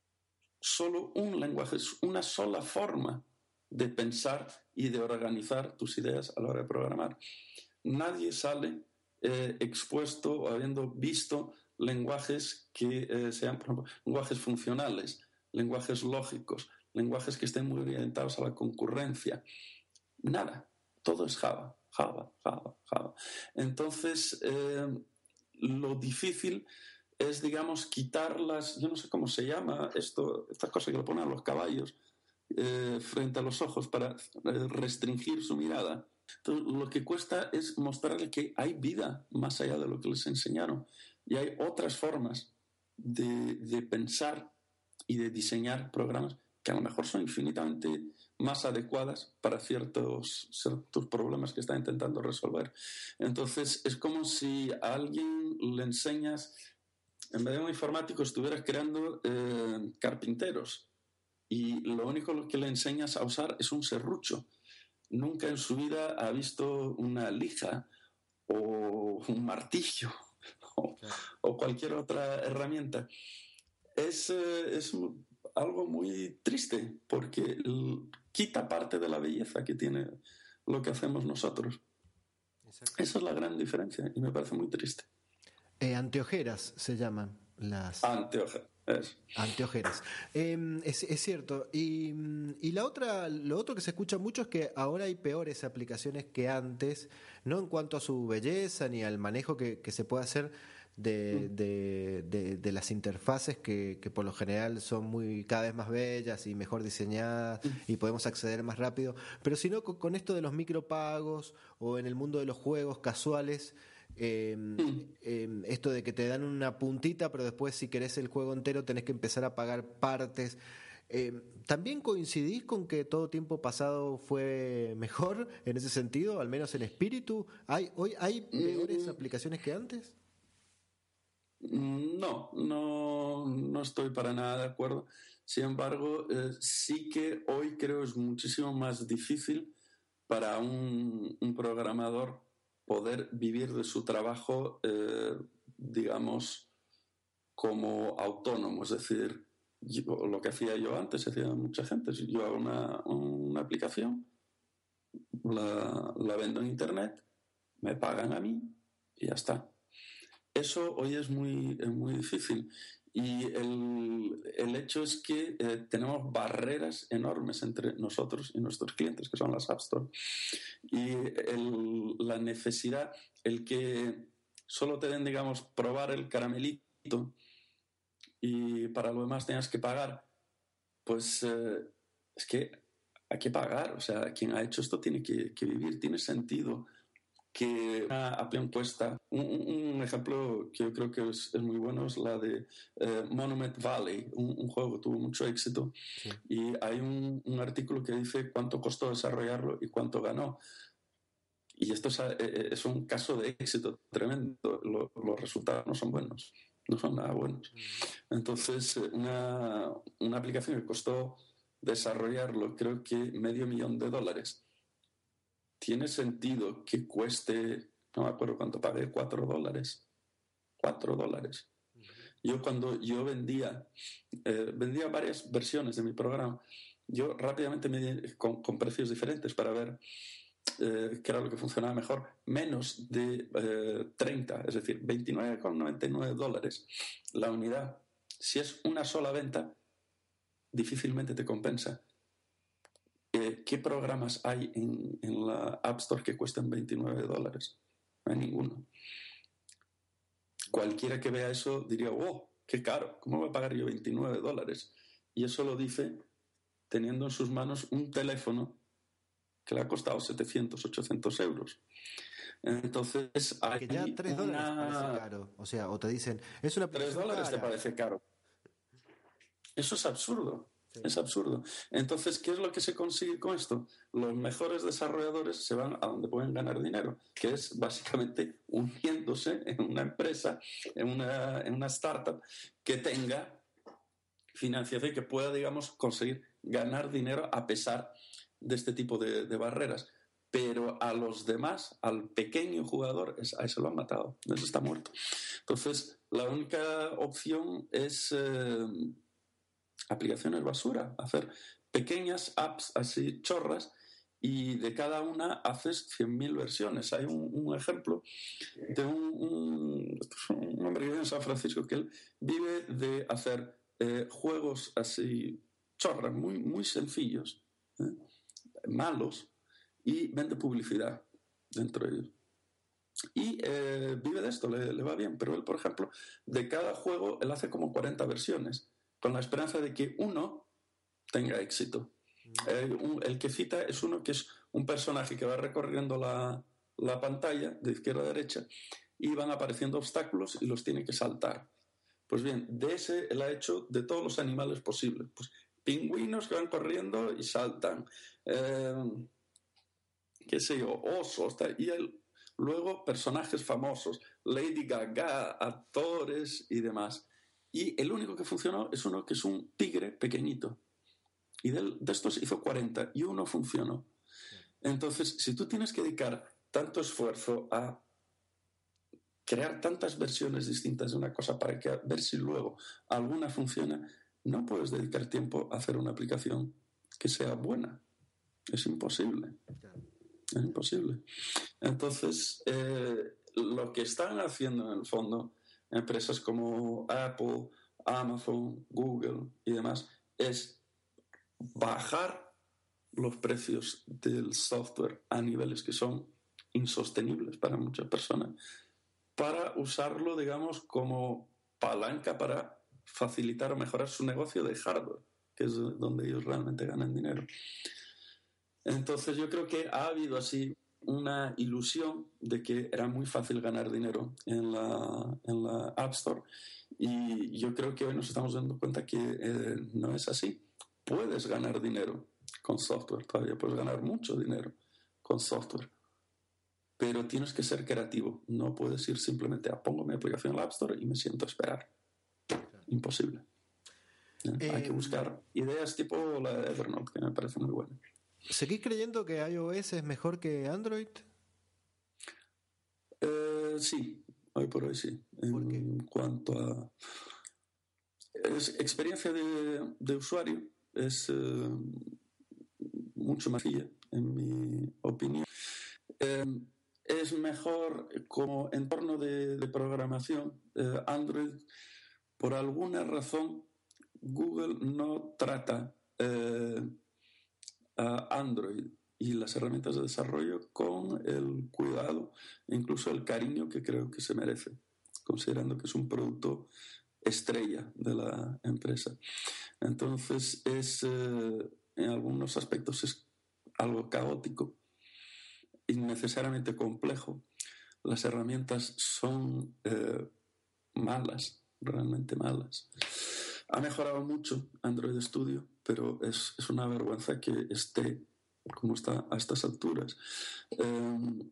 solo un lenguaje, es una sola forma de pensar y de organizar tus ideas a la hora de programar. Nadie sale eh, expuesto o habiendo visto lenguajes que eh, sean, por ejemplo, lenguajes funcionales, lenguajes lógicos, lenguajes que estén muy orientados a la concurrencia. Nada, todo es Java, Java, Java, Java. Entonces, eh, lo difícil es, digamos, quitar las, yo no sé cómo se llama esto, estas cosas que le ponen a los caballos eh, frente a los ojos para restringir su mirada. Entonces, lo que cuesta es mostrarle que hay vida más allá de lo que les enseñaron, y hay otras formas de, de pensar y de diseñar programas que a lo mejor son infinitamente más adecuadas para ciertos, ciertos problemas que está intentando resolver. Entonces, es como si a alguien le enseñas, en vez de un informático, estuvieras creando eh, carpinteros, y lo único que le enseñas a usar es un serrucho. Nunca en su vida ha visto una lija o un martillo o, o cualquier otra herramienta. Es, eh, es algo muy triste, porque quita parte de la belleza que tiene lo que hacemos nosotros. Exacto. Esa es la gran diferencia, y me parece muy triste. Eh, anteojeras se llaman las... Anteojeras. Es. Anteojeras. Eh, es, es cierto. Y, y la otra, lo otro que se escucha mucho es que ahora hay peores aplicaciones que antes, no en cuanto a su belleza ni al manejo que, que se puede hacer de, mm. de, de, de las interfaces, que, que por lo general son muy cada vez más bellas y mejor diseñadas, mm. y podemos acceder más rápido. Pero si no, con, con esto de los micropagos o en el mundo de los juegos casuales, Eh, mm. eh, esto de que te dan una puntita, pero después si querés el juego entero tenés que empezar a pagar partes. Eh, ¿También coincidís con que todo tiempo pasado fue mejor en ese sentido, al menos en espíritu? ¿Hay, hoy hay peores mm. aplicaciones que antes? No, no, no estoy para nada de acuerdo. Sin embargo, eh, sí que hoy creo es muchísimo más difícil para un, un programador poder vivir de su trabajo, eh, digamos, como autónomo. Es decir, yo, lo que hacía yo antes, hacía mucha gente. Yo hago una, una aplicación, la, la vendo en internet, me pagan a mí y ya está. Eso hoy es muy, es muy difícil. Y el, el hecho es que eh, tenemos barreras enormes entre nosotros y nuestros clientes, que son las App Store. Y el, la necesidad, el que solo te den, digamos, probar el caramelito y para lo demás tengas que pagar, pues eh, es que hay que pagar. O sea, quien ha hecho esto tiene que, que vivir, tiene sentido que una aplicación cuesta. Un, un ejemplo que yo creo que es, es muy bueno es la de eh, Monument Valley, un, un juego que tuvo mucho éxito. Sí. Y hay un, un artículo que dice cuánto costó desarrollarlo y cuánto ganó. Y esto es, es un caso de éxito tremendo. Lo, los resultados no son buenos, no son nada buenos. Entonces, una, una aplicación que costó desarrollarlo, creo que medio millón de dólares, tiene sentido que cueste, no me acuerdo cuánto pagué, cuatro dólares. Cuatro dólares. Yo cuando yo vendía, eh, vendía varias versiones de mi programa, yo rápidamente me con, con precios diferentes para ver eh, qué era lo que funcionaba mejor. Menos de eh, treinta, es decir, veintinueve con noventa y nueve dólares la unidad. Si es una sola venta, difícilmente te compensa. Eh, ¿Qué programas hay en, en la App Store que cuestan veintinueve dólares? No hay ninguno. Cualquiera que vea eso diría, oh, qué caro, ¿cómo voy a pagar yo veintinueve dólares? Y eso lo dice teniendo en sus manos un teléfono que le ha costado setecientos, ochocientos euros. Entonces, hay que ya tres una... dólares te parece caro. O sea, o te dicen, es una tres dólares cara. Te parece caro. Eso es absurdo. Sí. Es absurdo. Entonces, ¿qué es lo que se consigue con esto? Los mejores desarrolladores se van a donde pueden ganar dinero, que es básicamente uniéndose en una empresa, en una, en una startup que tenga financiación y que pueda, digamos, conseguir ganar dinero a pesar de este tipo de, de barreras. Pero a los demás, al pequeño jugador, a ese lo han matado, ese está muerto. Entonces, la única opción es... Eh, aplicaciones basura, hacer pequeñas apps así chorras y de cada una haces cien mil versiones. Hay un, un ejemplo de un, un, un hombre que vive en San Francisco que él vive de hacer eh, juegos así chorras, muy, muy sencillos, ¿eh? malos, y vende publicidad dentro de ellos. Y eh, vive de esto, le, le va bien, pero él, por ejemplo, de cada juego él hace como cuarenta versiones, con la esperanza de que uno tenga éxito. Eh, un, el que cita es uno que es un personaje que va recorriendo la, la pantalla de izquierda a derecha y van apareciendo obstáculos y los tiene que saltar. Pues bien, de ese él ha hecho de todos los animales posibles. Pues pingüinos que van corriendo y saltan. Eh, qué sé yo, osos. Y él, luego personajes famosos, Lady Gaga, actores y demás. Y el único que funcionó es uno que es un tigre pequeñito. Y de, de estos hizo cuarenta y uno funcionó. Entonces, si tú tienes que dedicar tanto esfuerzo a crear tantas versiones distintas de una cosa para que, ver si luego alguna funciona, no puedes dedicar tiempo a hacer una aplicación que sea buena. Es imposible. Es imposible. Entonces, eh, lo que están haciendo en el fondo empresas como Apple, Amazon, Google y demás, es bajar los precios del software a niveles que son insostenibles para muchas personas, para usarlo, digamos, como palanca para facilitar o mejorar su negocio de hardware, que es donde ellos realmente ganan dinero. Entonces yo creo que ha habido así una ilusión de que era muy fácil ganar dinero en la, en la App Store, y yo creo que hoy nos estamos dando cuenta que eh, no es así. Puedes ganar dinero con software, todavía puedes ganar mucho dinero con software, pero tienes que ser creativo. No puedes ir simplemente a pongo mi aplicación en la App Store y me siento a esperar. Imposible. ¿eh? Eh, Hay que buscar ideas tipo la de Evernote, que me parece muy buena. ¿Seguís creyendo que iOS es mejor que Android? Eh, sí, hoy por hoy sí. ¿Por qué? En cuanto a es, experiencia de, de usuario, es eh, mucho más sencilla, en mi opinión. Eh, es mejor como entorno de, de programación. Eh, Android, por alguna razón, Google no trata eh, a Android y las herramientas de desarrollo con el cuidado e incluso el cariño que creo que se merece, considerando que es un producto estrella de la empresa. Entonces, es, eh, en algunos aspectos es algo caótico, innecesariamente complejo. Las herramientas son eh, malas, realmente malas. Ha mejorado mucho Android Studio, pero es, es una vergüenza que esté como está a estas alturas. Eh,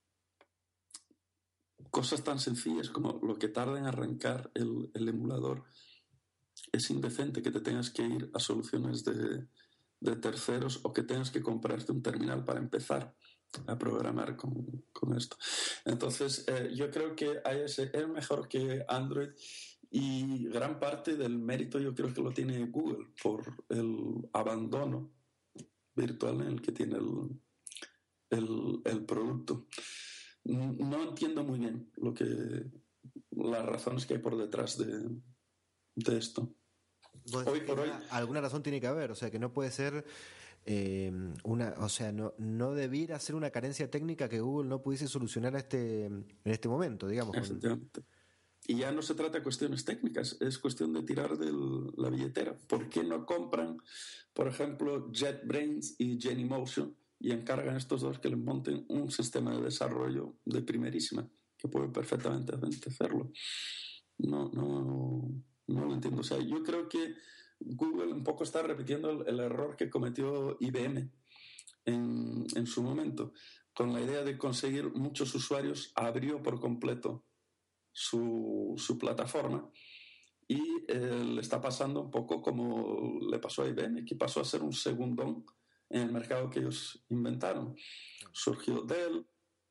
cosas tan sencillas como lo que tarda en arrancar el, el emulador. Es indecente que te tengas que ir a soluciones de, de terceros o que tengas que comprarte un terminal para empezar a programar con, con esto. Entonces, eh, yo creo que iOS es mejor que Android. Y gran parte del mérito yo creo que lo tiene Google por el abandono virtual en el que tiene el, el, el producto. No entiendo muy bien lo que las razones que hay por detrás de, de esto. Hoy por hoy, alguna razón tiene que haber, o sea que no puede ser eh, una, o sea, no, no debiera ser una carencia técnica que Google no pudiese solucionar a este, en este momento, digamos. Efectivamente. Y ya no se trata de cuestiones técnicas, es cuestión de tirar de la billetera. ¿Por qué no compran, por ejemplo, JetBrains y Genymotion y encargan a estos dos que les monten un sistema de desarrollo de primerísima, que pueden perfectamente hacerlo? No, no, no lo entiendo. O sea, yo creo que Google un poco está repitiendo el, el error que cometió I B M en, en su momento. Con la idea de conseguir muchos usuarios, abrió por completo Su, su plataforma y eh, le está pasando un poco como le pasó a I B M, que pasó a ser un segundón en el mercado que ellos inventaron. Surgió Dell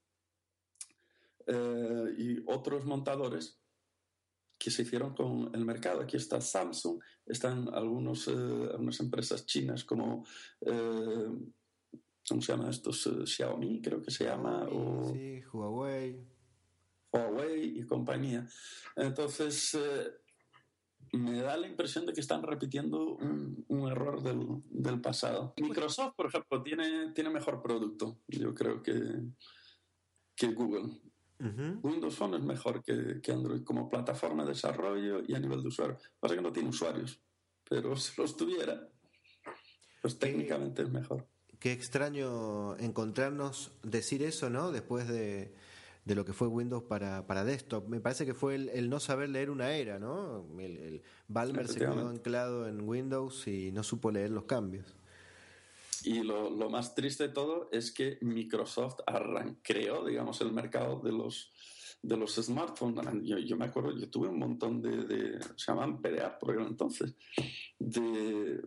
eh, y otros montadores que se hicieron con el mercado. Aquí está Samsung, están algunos, eh, algunas empresas chinas como eh, ¿cómo se llama estos? Eh, Xiaomi creo que se llama, o sí, Huawei Huawei y compañía. Entonces, eh, me da la impresión de que están repitiendo un, un error del, del pasado. Microsoft, por ejemplo, tiene, tiene mejor producto, yo creo que, que Google. Uh-huh. Windows Phone es mejor que, que Android como plataforma de desarrollo y a nivel de usuario. Pasa que no tiene usuarios, pero si los tuviera, pues técnicamente qué, es mejor. Qué extraño encontrarnos decir eso, ¿no? Después de... de lo que fue Windows para, para desktop. Me parece que fue el, el no saber leer una era, ¿no? El, el Ballmer se quedó anclado en Windows y no supo leer los cambios. Y lo, lo más triste de todo es que Microsoft arran, creó, digamos, el mercado de los, de los smartphones. Yo, yo me acuerdo, yo tuve un montón de, de se llamaban P D A por aquel entonces, de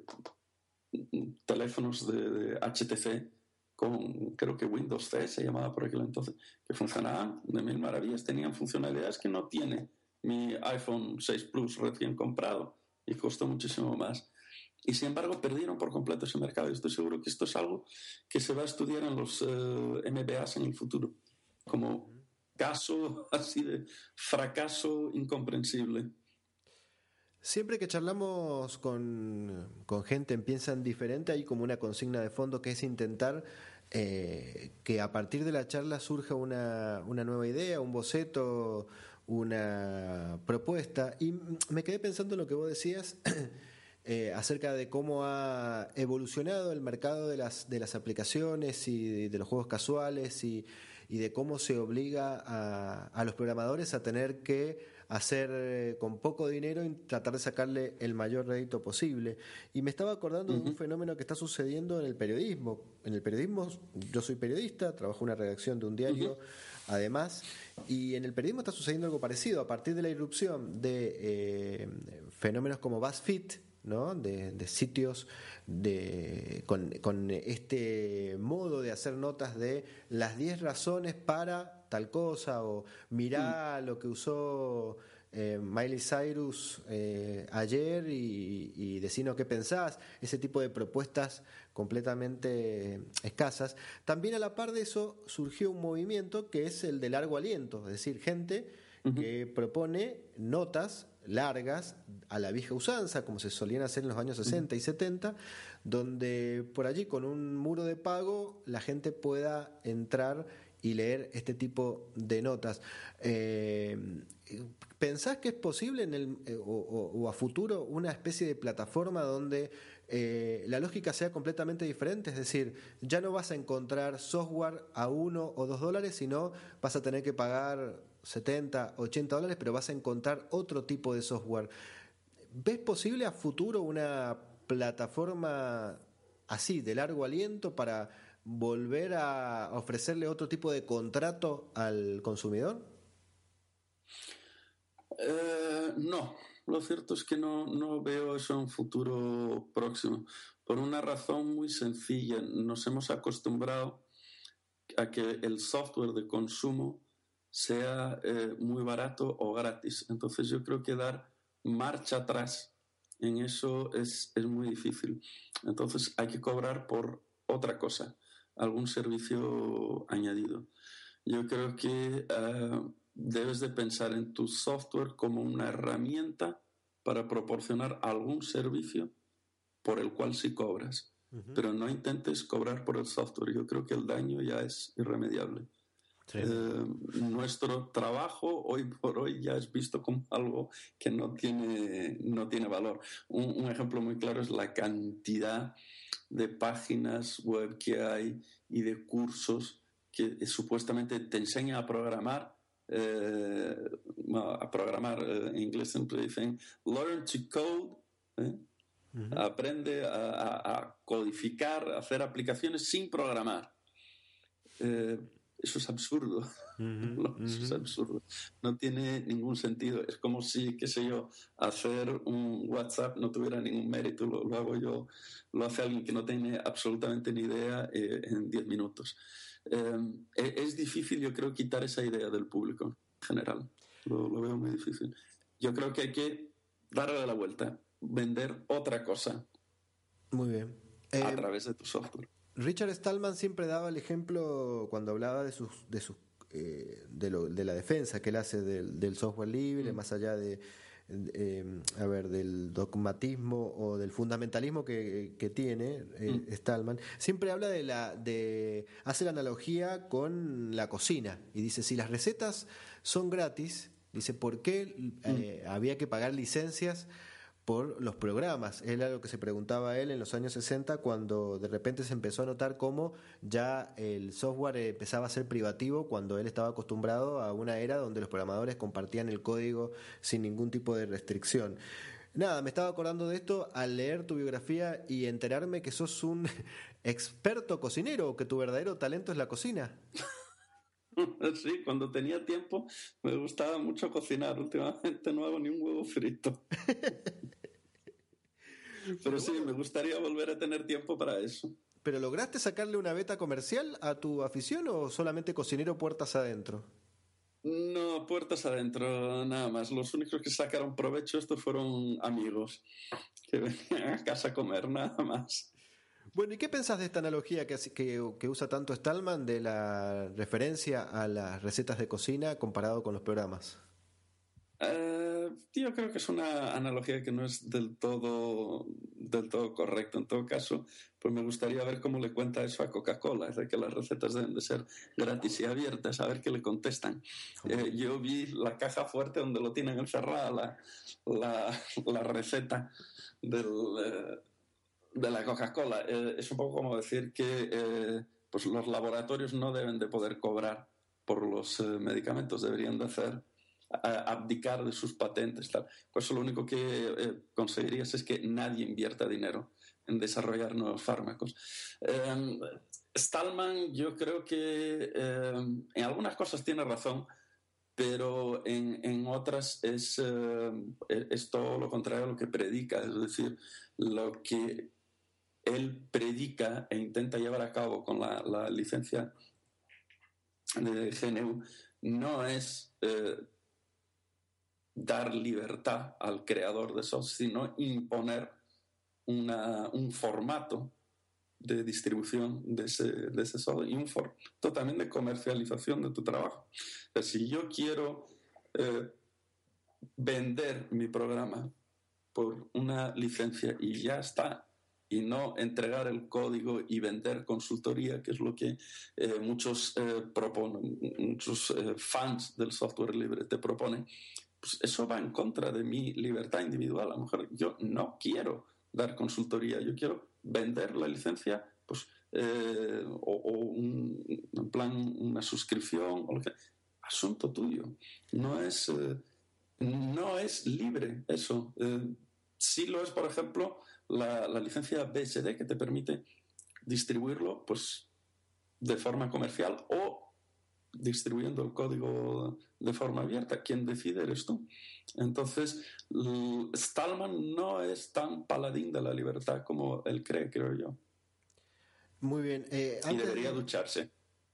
teléfonos de, de H T C con, creo que Windows C se llamaba por aquel entonces, que funcionaban de mil maravillas, tenían funcionalidades que no tiene mi iPhone seis Plus recién comprado y costó muchísimo más. Y sin embargo perdieron por completo ese mercado. Y estoy seguro que esto es algo que se va a estudiar en los uh, M B As en el futuro, como caso así de fracaso incomprensible. Siempre que charlamos con, con gente en Piensan Diferente hay como una consigna de fondo que es intentar eh, que a partir de la charla surja una, una nueva idea, un boceto, una propuesta. Y me quedé pensando en lo que vos decías eh, acerca de cómo ha evolucionado el mercado de las, de las aplicaciones y de, de los juegos casuales y, y de cómo se obliga a, a los programadores a tener que hacer eh, con poco dinero y tratar de sacarle el mayor rédito posible. Y me estaba acordando uh-huh. de un fenómeno que está sucediendo en el periodismo. En el periodismo, yo soy periodista, trabajo en una redacción de un diario, uh-huh. además, y en el periodismo está sucediendo algo parecido. A partir de la irrupción de eh, fenómenos como BuzzFeed, ¿no? de, de sitios de, con, con este modo de hacer notas de las diez razones para tal cosa, o mirá mm. lo que usó eh, Miley Cyrus eh, ayer y, y decinos qué pensás, ese tipo de propuestas completamente escasas. También a la par de eso surgió un movimiento que es el de largo aliento, es decir, gente uh-huh. que propone notas largas a la vieja usanza, como se solían hacer en los años sesenta uh-huh. y setenta, donde por allí con un muro de pago la gente pueda entrar y leer este tipo de notas. Eh, ¿Pensás que es posible en el, eh, o, o a futuro una especie de plataforma donde eh, la lógica sea completamente diferente? Es decir, ya no vas a encontrar software a uno o dos dólares, sino vas a tener que pagar setenta, ochenta dólares, pero vas a encontrar otro tipo de software. ¿Ves posible a futuro una plataforma así, de largo aliento, para volver a ofrecerle otro tipo de contrato al consumidor? Eh, no, lo cierto es que no, no veo eso en un futuro próximo, por una razón muy sencilla. Nos hemos acostumbrado a que el software de consumo sea eh, muy barato o gratis. Entonces yo creo que dar marcha atrás en eso es, es muy difícil. Entonces hay que cobrar por otra cosa, algún servicio añadido. Yo creo que uh, debes de pensar en tu software como una herramienta para proporcionar algún servicio por el cual sí cobras, uh-huh. pero no intentes cobrar por el software. Yo creo que el daño ya es irremediable. Sí. Eh, nuestro trabajo hoy por hoy ya es visto como algo que no tiene, no tiene valor. Un, un ejemplo muy claro es la cantidad de páginas web que hay y de cursos que eh, supuestamente te enseñan a programar, eh, a programar, eh, en inglés siempre dicen learn to code, ¿eh? Uh-huh. Aprende a, a, a codificar, a hacer aplicaciones sin programar. Eh, Eso es absurdo. Uh-huh, Eso uh-huh. es absurdo. No tiene ningún sentido. Es como si, qué sé yo, hacer un WhatsApp no tuviera ningún mérito. Lo, lo hago yo, lo hace alguien que no tiene absolutamente ni idea eh, en diez minutos. Eh, es difícil, yo creo, quitar esa idea del público en general. Lo, lo veo muy difícil. Yo creo que hay que darle la vuelta, vender otra cosa. Muy bien. A eh... través de tu software. Richard Stallman siempre daba el ejemplo cuando hablaba de sus de sus eh, de, lo, de la defensa que él hace del, del software libre, mm. más allá de eh, a ver del dogmatismo o del fundamentalismo que, que tiene eh, mm. Stallman. Siempre habla de la de hace la analogía con la cocina y dice, si las recetas son gratis, dice, ¿por qué eh, mm. había que pagar licencias por los programas? Era lo que se preguntaba él en los años sesenta, cuando de repente se empezó a notar cómo ya el software empezaba a ser privativo, cuando él estaba acostumbrado a una era donde los programadores compartían el código sin ningún tipo de restricción. Nada, me estaba acordando de esto al leer tu biografía y enterarme que sos un experto cocinero, o que tu verdadero talento es la cocina. Sí, cuando tenía tiempo me gustaba mucho cocinar. Últimamente no hago ni un huevo frito. Pero sí, me gustaría volver a tener tiempo para eso. ¿Pero lograste sacarle una beta comercial a tu afición o solamente cocinero puertas adentro? No, puertas adentro, nada más. Los únicos que sacaron provecho esto fueron amigos que venían a casa a comer, nada más. Bueno, ¿y qué pensás de esta analogía que, que, que usa tanto Stallman de la referencia a las recetas de cocina comparado con los programas? Uh, yo creo que es una analogía que no es del todo, del todo correcta. En todo caso, pues me gustaría ver cómo le cuenta eso a Coca-Cola, es de que las recetas deben de ser gratis y abiertas, a ver qué le contestan. Eh, yo vi la caja fuerte donde lo tienen encerrada la, la, la receta del... Eh, de la Coca-Cola. Eh, es un poco como decir que eh, pues los laboratorios no deben de poder cobrar por los eh, medicamentos, deberían de hacer a, abdicar de sus patentes, tal. Pues eso lo único que eh, conseguirías es que nadie invierta dinero en desarrollar nuevos fármacos. Eh, Stallman, yo creo que eh, en algunas cosas tiene razón, pero en, en otras es, eh, es todo lo contrario a lo que predica, es decir, lo que él predica e intenta llevar a cabo con la, la licencia de G N U no es eh, dar libertad al creador de software, sino imponer una, un formato de distribución de ese, de ese software y un formato también de comercialización de tu trabajo. O sea, si yo quiero eh, vender mi programa por una licencia y ya está, y no entregar el código y vender consultoría, que es lo que eh, muchos eh, proponen, muchos eh, fans del software libre te proponen, pues eso va en contra de mi libertad individual. A lo mejor yo no quiero dar consultoría, yo quiero vender la licencia, pues, eh, o, o un, en plan una suscripción, o lo que, asunto tuyo. No es, eh, no es libre eso. Eh, sí lo es, por ejemplo, la, la licencia B S D, que te permite distribuirlo, pues, de forma comercial o distribuyendo el código de forma abierta. Quien decide eres tú. Entonces, Stallman no es tan paladín de la libertad como él cree, creo yo. Muy bien. Eh, y debería de... ducharse.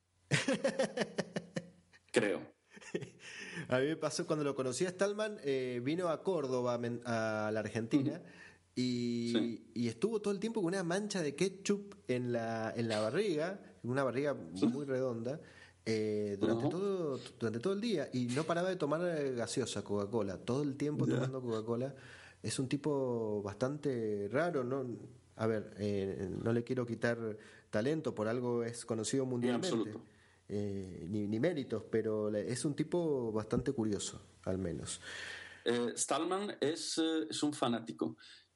Creo. A mí me pasó cuando lo conocí a Stallman, eh, vino a Córdoba, a la Argentina, uh-huh. y, sí. y estuvo todo el tiempo con una mancha de ketchup en la, en la barriga, una barriga sí. muy redonda, eh, durante, uh-huh. todo, durante todo el día, y no paraba de tomar gaseosa, Coca-Cola, todo el tiempo yeah. tomando Coca-Cola. Es un tipo bastante raro, ¿no? A ver, eh, no le quiero quitar talento, por algo es conocido mundialmente. Eh, ni, ni méritos, pero es un tipo bastante curioso, al menos. Eh, Stallman es, eh, es un fanático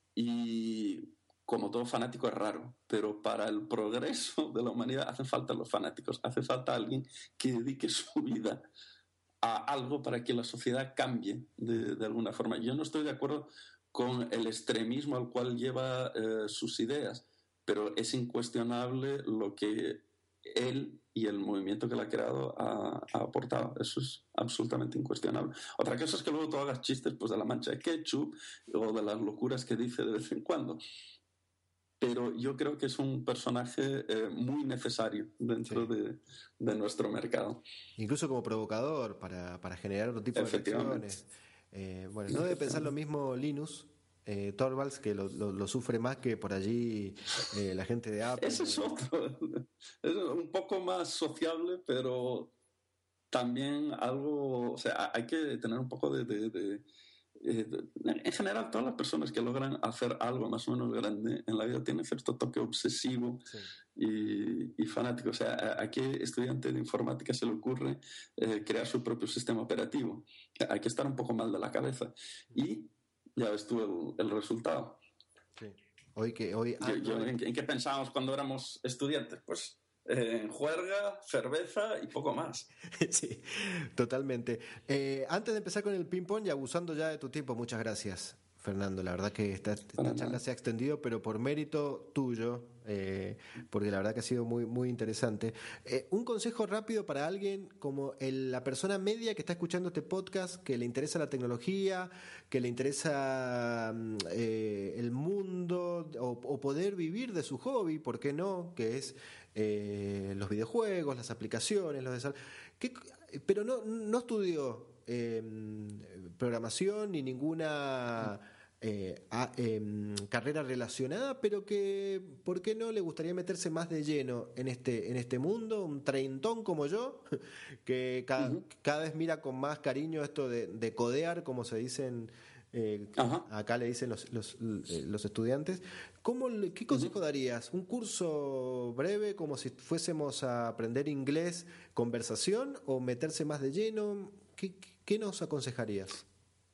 y como todo fanático es raro, pero para el progreso de la humanidad hacen falta los fanáticos, hace falta alguien que dedique su vida a algo para que la sociedad cambie de, de alguna forma. Yo no estoy de acuerdo con el extremismo al cual lleva eh, sus ideas, pero es incuestionable lo que él y el movimiento que le ha creado ha, ha aportado. Eso es absolutamente incuestionable. Otra cosa es que luego tú hagas chistes, pues, de la mancha de ketchup o de las locuras que dice de vez en cuando. Pero yo creo que es un personaje eh, muy necesario dentro sí. de, de nuestro mercado. Incluso como provocador para, para generar otro tipo de reacciones. Eh, bueno, no debe pensar lo mismo Linus Eh, Torvalds, que lo, lo, lo sufre más que por allí eh, la gente de Apple. Eso es otro, es un poco más sociable, pero también algo, o sea, hay que tener un poco de, de, de, de en general todas las personas que logran hacer algo más o menos grande en la vida tienen cierto toque obsesivo sí. y, y fanático. O sea, ¿a qué estudiante de informática se le ocurre eh, crear su propio sistema operativo? Hay que estar un poco mal de la cabeza y ya ves tú el, el resultado. Sí. Hoy que hoy yo, yo, ¿en, ¿En qué pensábamos cuando éramos estudiantes? Pues eh, en juerga, cerveza y poco más. Sí, totalmente. Eh, antes de empezar con el ping-pong y abusando ya de tu tiempo, muchas gracias, Fernando. La verdad que esta, esta charla se ha extendido, pero por mérito tuyo, eh, porque la verdad que ha sido muy, muy interesante. Eh, un consejo rápido para alguien como el, la persona media que está escuchando este podcast, que le interesa la tecnología, que le interesa eh, el mundo o, o poder vivir de su hobby, ¿por qué no? Que es eh, los videojuegos, las aplicaciones, los desarrollos. ¿Qué, pero no, no estudió eh, programación ni ninguna eh, a, eh, carrera relacionada, pero que ¿por qué no le gustaría meterse más de lleno en este en este mundo? Un treintón como yo, que cada, uh-huh. cada vez mira con más cariño esto de, de codear, como se dicen eh, acá le dicen los, los, los estudiantes. ¿Cómo, ¿Qué consejo uh-huh. darías? ¿Un curso breve como si fuésemos a aprender inglés, conversación, o meterse más de lleno? ¿Qué, qué nos aconsejarías?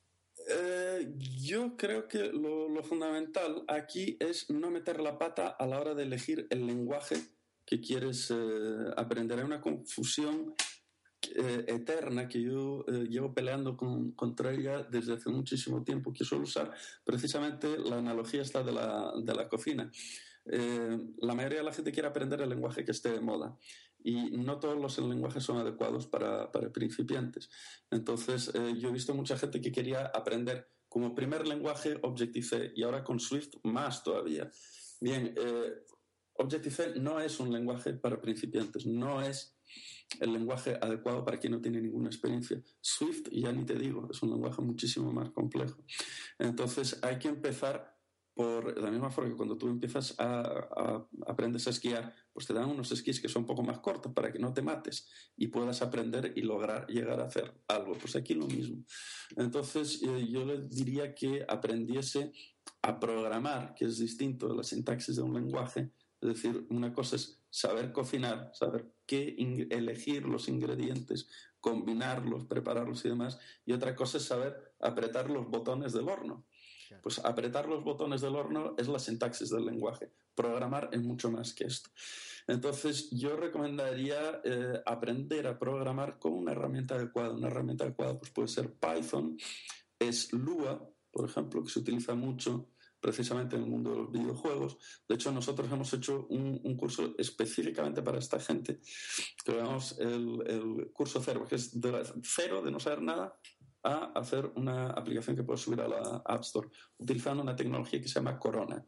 Eh, yo creo que lo, lo fundamental aquí es no meter la pata a la hora de elegir el lenguaje que quieres eh, aprender. Hay una confusión eh, eterna que yo eh, llevo peleando con, contra ella desde hace muchísimo tiempo, que suelo usar precisamente la analogía esta de la, de la cocina. Eh, la mayoría de la gente quiere aprender el lenguaje que esté de moda. y no todos los lenguajes son adecuados para, para principiantes. Entonces, eh, yo he visto mucha gente que quería aprender como primer lenguaje Objective-C y ahora con Swift más todavía. Bien, eh, Objective-C no es un lenguaje para principiantes, no es el lenguaje adecuado para quien no tiene ninguna experiencia. Swift, ya ni te digo, es un lenguaje muchísimo más complejo. Entonces, hay que empezar por de la misma forma que cuando tú empiezas a, a aprendes a esquiar, pues te dan unos esquís que son un poco más cortos para que no te mates y puedas aprender y lograr llegar a hacer algo. Pues aquí lo mismo. Entonces eh, yo le diría que aprendiese a programar, que es distinto de la sintaxis de un lenguaje. Es decir, una cosa es saber cocinar, saber qué in- elegir los ingredientes, combinarlos, prepararlos y demás, y otra cosa es saber apretar los botones del horno. Pues apretar los botones del horno es la sintaxis del lenguaje. Programar es mucho más que esto. Entonces, yo recomendaría eh, aprender a programar con una herramienta adecuada. Una herramienta adecuada pues puede ser Python, es Lua, por ejemplo, que se utiliza mucho precisamente en el mundo de los videojuegos. De hecho, nosotros hemos hecho un, un curso específicamente para esta gente, que llamamos el, el curso cero, que es de la, cero de no saber nada a hacer una aplicación que puedes subir a la App Store utilizando una tecnología que se llama Corona,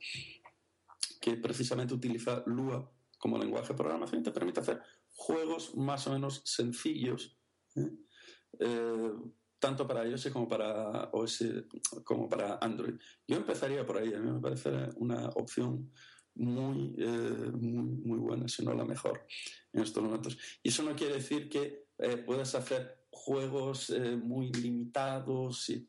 que precisamente utiliza Lua como lenguaje de programación y te permite hacer juegos más o menos sencillos, ¿eh? Eh, tanto para iOS como para O S como para Android. Yo empezaría por ahí. A mí me parece una opción muy, eh, muy, muy buena, si no la mejor en estos momentos. Y eso no quiere decir que eh, puedas hacer juegos eh, muy limitados. Y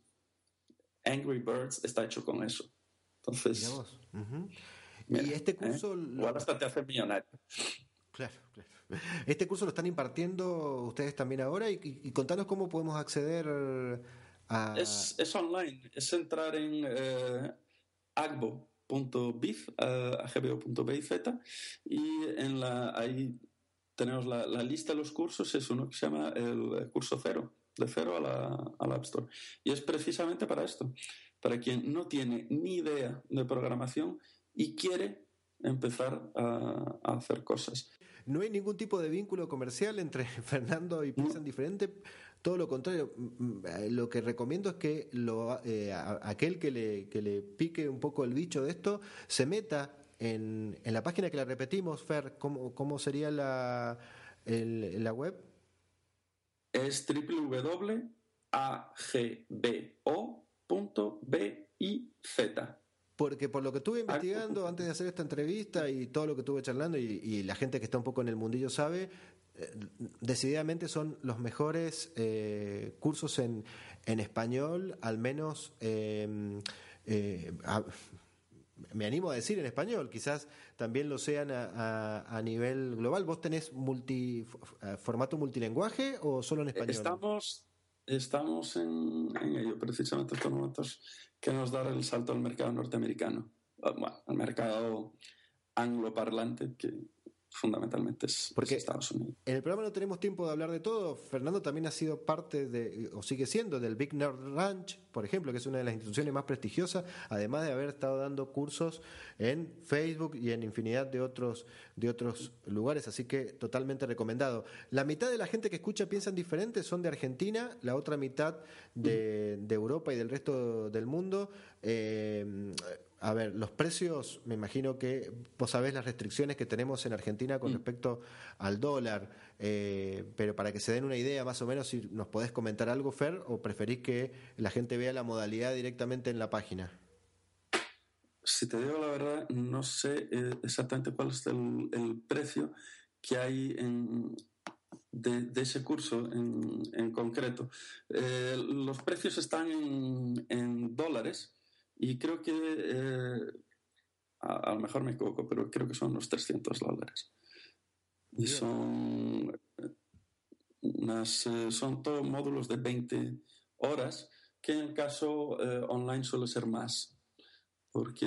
Angry Birds está hecho con eso. Entonces, uh-huh. mira, y este curso ¿eh? lo... igual hasta te hace millonario. Claro, claro. Este curso lo están impartiendo ustedes también ahora y, y, y contanos cómo podemos acceder a... Es, es online, es entrar en eh, agbo punto biz, uh, agbo punto biz, y en la, ahí tenemos la, la lista de los cursos. Es uno que se llama el curso cero, de cero a la, a la App Store, y es precisamente para esto, para quien no tiene ni idea de programación y quiere empezar a, a hacer cosas. No hay ningún tipo de vínculo comercial entre Fernando y Piensan Diferente, todo lo contrario. Lo que recomiendo es que lo, eh, a, aquel que le, que le pique un poco el bicho de esto se meta en, en la página que la repetimos. Fer, ¿cómo, cómo sería la, el, la web? Es doble u doble u doble u punto agbo punto biz. Porque por lo que estuve investigando antes de hacer esta entrevista y todo lo que estuve charlando y, y la gente que está un poco en el mundillo sabe, eh, decididamente son los mejores eh, cursos en, en español, al menos eh, eh, a, me animo a decir en español, quizás también lo sean a, a, a nivel global. ¿Vos tenés multi, formato multilingüe o solo en español? Estamos, estamos en, en ello, precisamente estos momentos queremos dar el salto al mercado norteamericano, bueno, al mercado angloparlante, que fundamentalmente es, Porque es Estados Unidos. En el programa no tenemos tiempo de hablar de todo. Fernando también ha sido parte de, o sigue siendo, del Big Nerd Ranch, por ejemplo, que es una de las instituciones más prestigiosas, además de haber estado dando cursos en Facebook y en infinidad de otros, de otros lugares, así que totalmente recomendado. La mitad de la gente que escucha Piensan Diferente son de Argentina, la otra mitad de, de Europa y del resto del mundo. Eh, A ver, los precios, me imagino que vos sabés las restricciones que tenemos en Argentina con respecto al dólar, eh, pero para que se den una idea más o menos, si nos podés comentar algo, Fer, o preferís que la gente vea la modalidad directamente en la página. Si te digo la verdad, no sé eh, exactamente cuál es el, el precio que hay en, de, de ese curso en, en concreto. Eh, los precios están en, en dólares. Y creo que, eh, a, a lo mejor me equivoco, pero creo que son unos trescientos dólares. Y son, unas, eh, son todos módulos de veinte horas, que en el caso eh, online suele ser más. Porque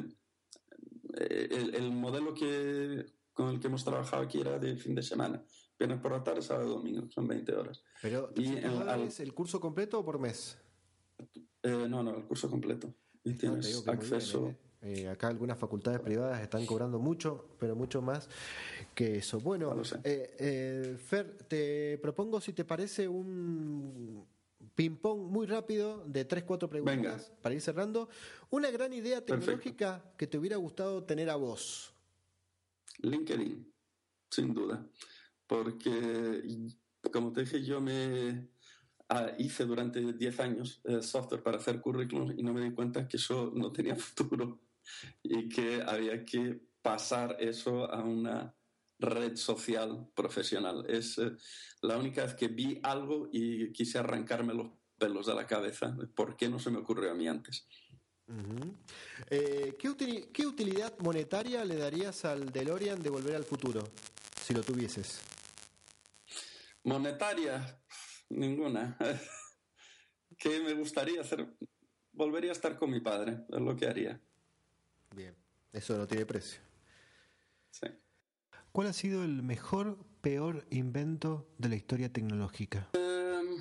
el, el modelo que, con el que hemos trabajado aquí era de fin de semana. Viernes por la tarde, sábado y domingo, son veinte horas. ¿Pero trescientos dólares el curso completo o por mes? Eh, no, no, el curso completo. Y tienes no, acceso... Bien, ¿eh? Eh, acá algunas facultades privadas están cobrando mucho, pero mucho más que eso. Bueno, No sé. eh, eh, Fer, te propongo, si te parece, un ping-pong muy rápido de tres, cuatro preguntas. Venga. Para ir cerrando. Una gran idea tecnológica Perfecto. Que te hubiera gustado tener a vos. LinkedIn, sin duda. Porque, como te dije, yo me ah, hice durante diez años eh, software para hacer currículum y no me di cuenta que eso no tenía futuro y que había que pasar eso a una red social profesional. Es eh, la única vez que vi algo y quise arrancarme los pelos de la cabeza. ¿Por qué no se me ocurrió a mí antes? Uh-huh. Eh, ¿qué, util- ¿Qué utilidad monetaria le darías al DeLorean de Volver al Futuro, si lo tuvieses? Monetaria, ninguna. ¿Qué me gustaría hacer? Volvería a estar con mi padre, es lo que haría. Bien, eso no tiene precio. Sí. ¿Cuál ha sido el mejor, peor invento de la historia tecnológica? Eh,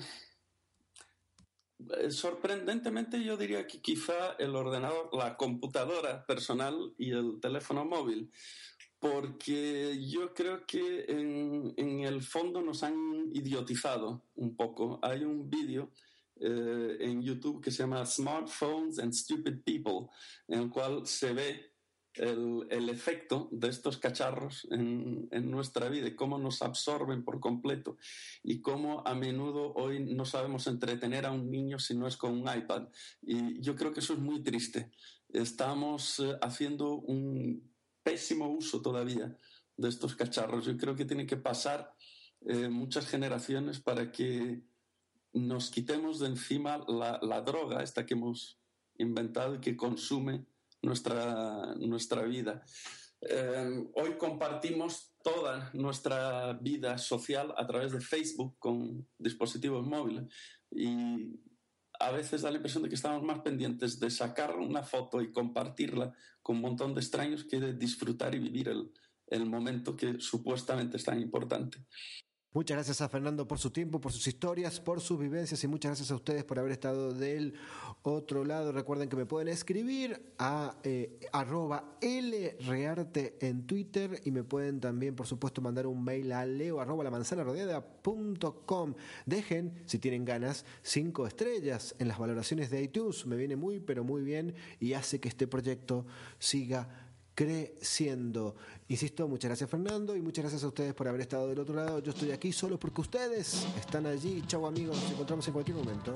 sorprendentemente yo diría que quizá el ordenador, la computadora personal y el teléfono móvil, porque yo creo que en, en el fondo nos han idiotizado un poco. Hay un vídeo eh, en YouTube que se llama Smartphones and Stupid People, en el cual se ve El, el efecto de estos cacharros en, en nuestra vida y cómo nos absorben por completo y cómo a menudo hoy no sabemos entretener a un niño si no es con un iPad. Y yo creo que eso es muy triste. Estamos eh, haciendo un pésimo uso todavía de estos cacharros. Yo creo que tienen que pasar eh, muchas generaciones para que nos quitemos de encima la, la droga esta que hemos inventado y que consume nuestra, nuestra vida. Eh, hoy compartimos toda nuestra vida social a través de Facebook con dispositivos móviles y a veces da la impresión de que estamos más pendientes de sacar una foto y compartirla con un montón de extraños que de disfrutar y vivir el, el momento que supuestamente es tan importante. Muchas gracias a Fernando por su tiempo, por sus historias, por sus vivencias y muchas gracias a ustedes por haber estado del otro lado. Recuerden que me pueden escribir a eh, arroba lrearte en Twitter y me pueden también, por supuesto, mandar un mail a leo arroba la manzana rodeada punto com. Dejen, si tienen ganas, cinco estrellas en las valoraciones de iTunes. Me viene muy, pero muy bien y hace que este proyecto siga creciendo. Insisto, muchas gracias Fernando y muchas gracias a ustedes por haber estado del otro lado. Yo estoy aquí solo porque ustedes están allí. Chau amigos, nos encontramos en cualquier momento.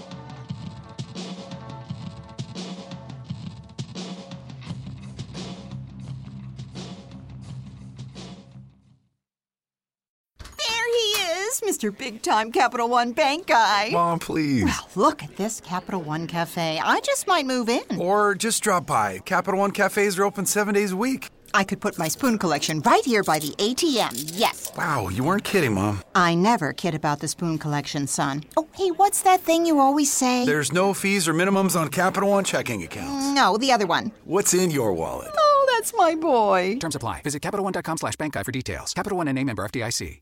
Mister Big Time Capital One Bank guy. Mom, please. Well, look at this Capital One Cafe. I just might move in. Or just drop by. Capital One cafes are open seven days a week. I could put my spoon collection right here by the A T M, yes. Wow, you weren't kidding, Mom. I never kid about the spoon collection, son. Oh, hey, what's that thing you always say? There's no fees or minimums on Capital One checking accounts. No, the other one. What's in your wallet? Oh, that's my boy. Terms apply. Visit CapitalOne.com slash bank guide for details. Capital One N A member F D I C.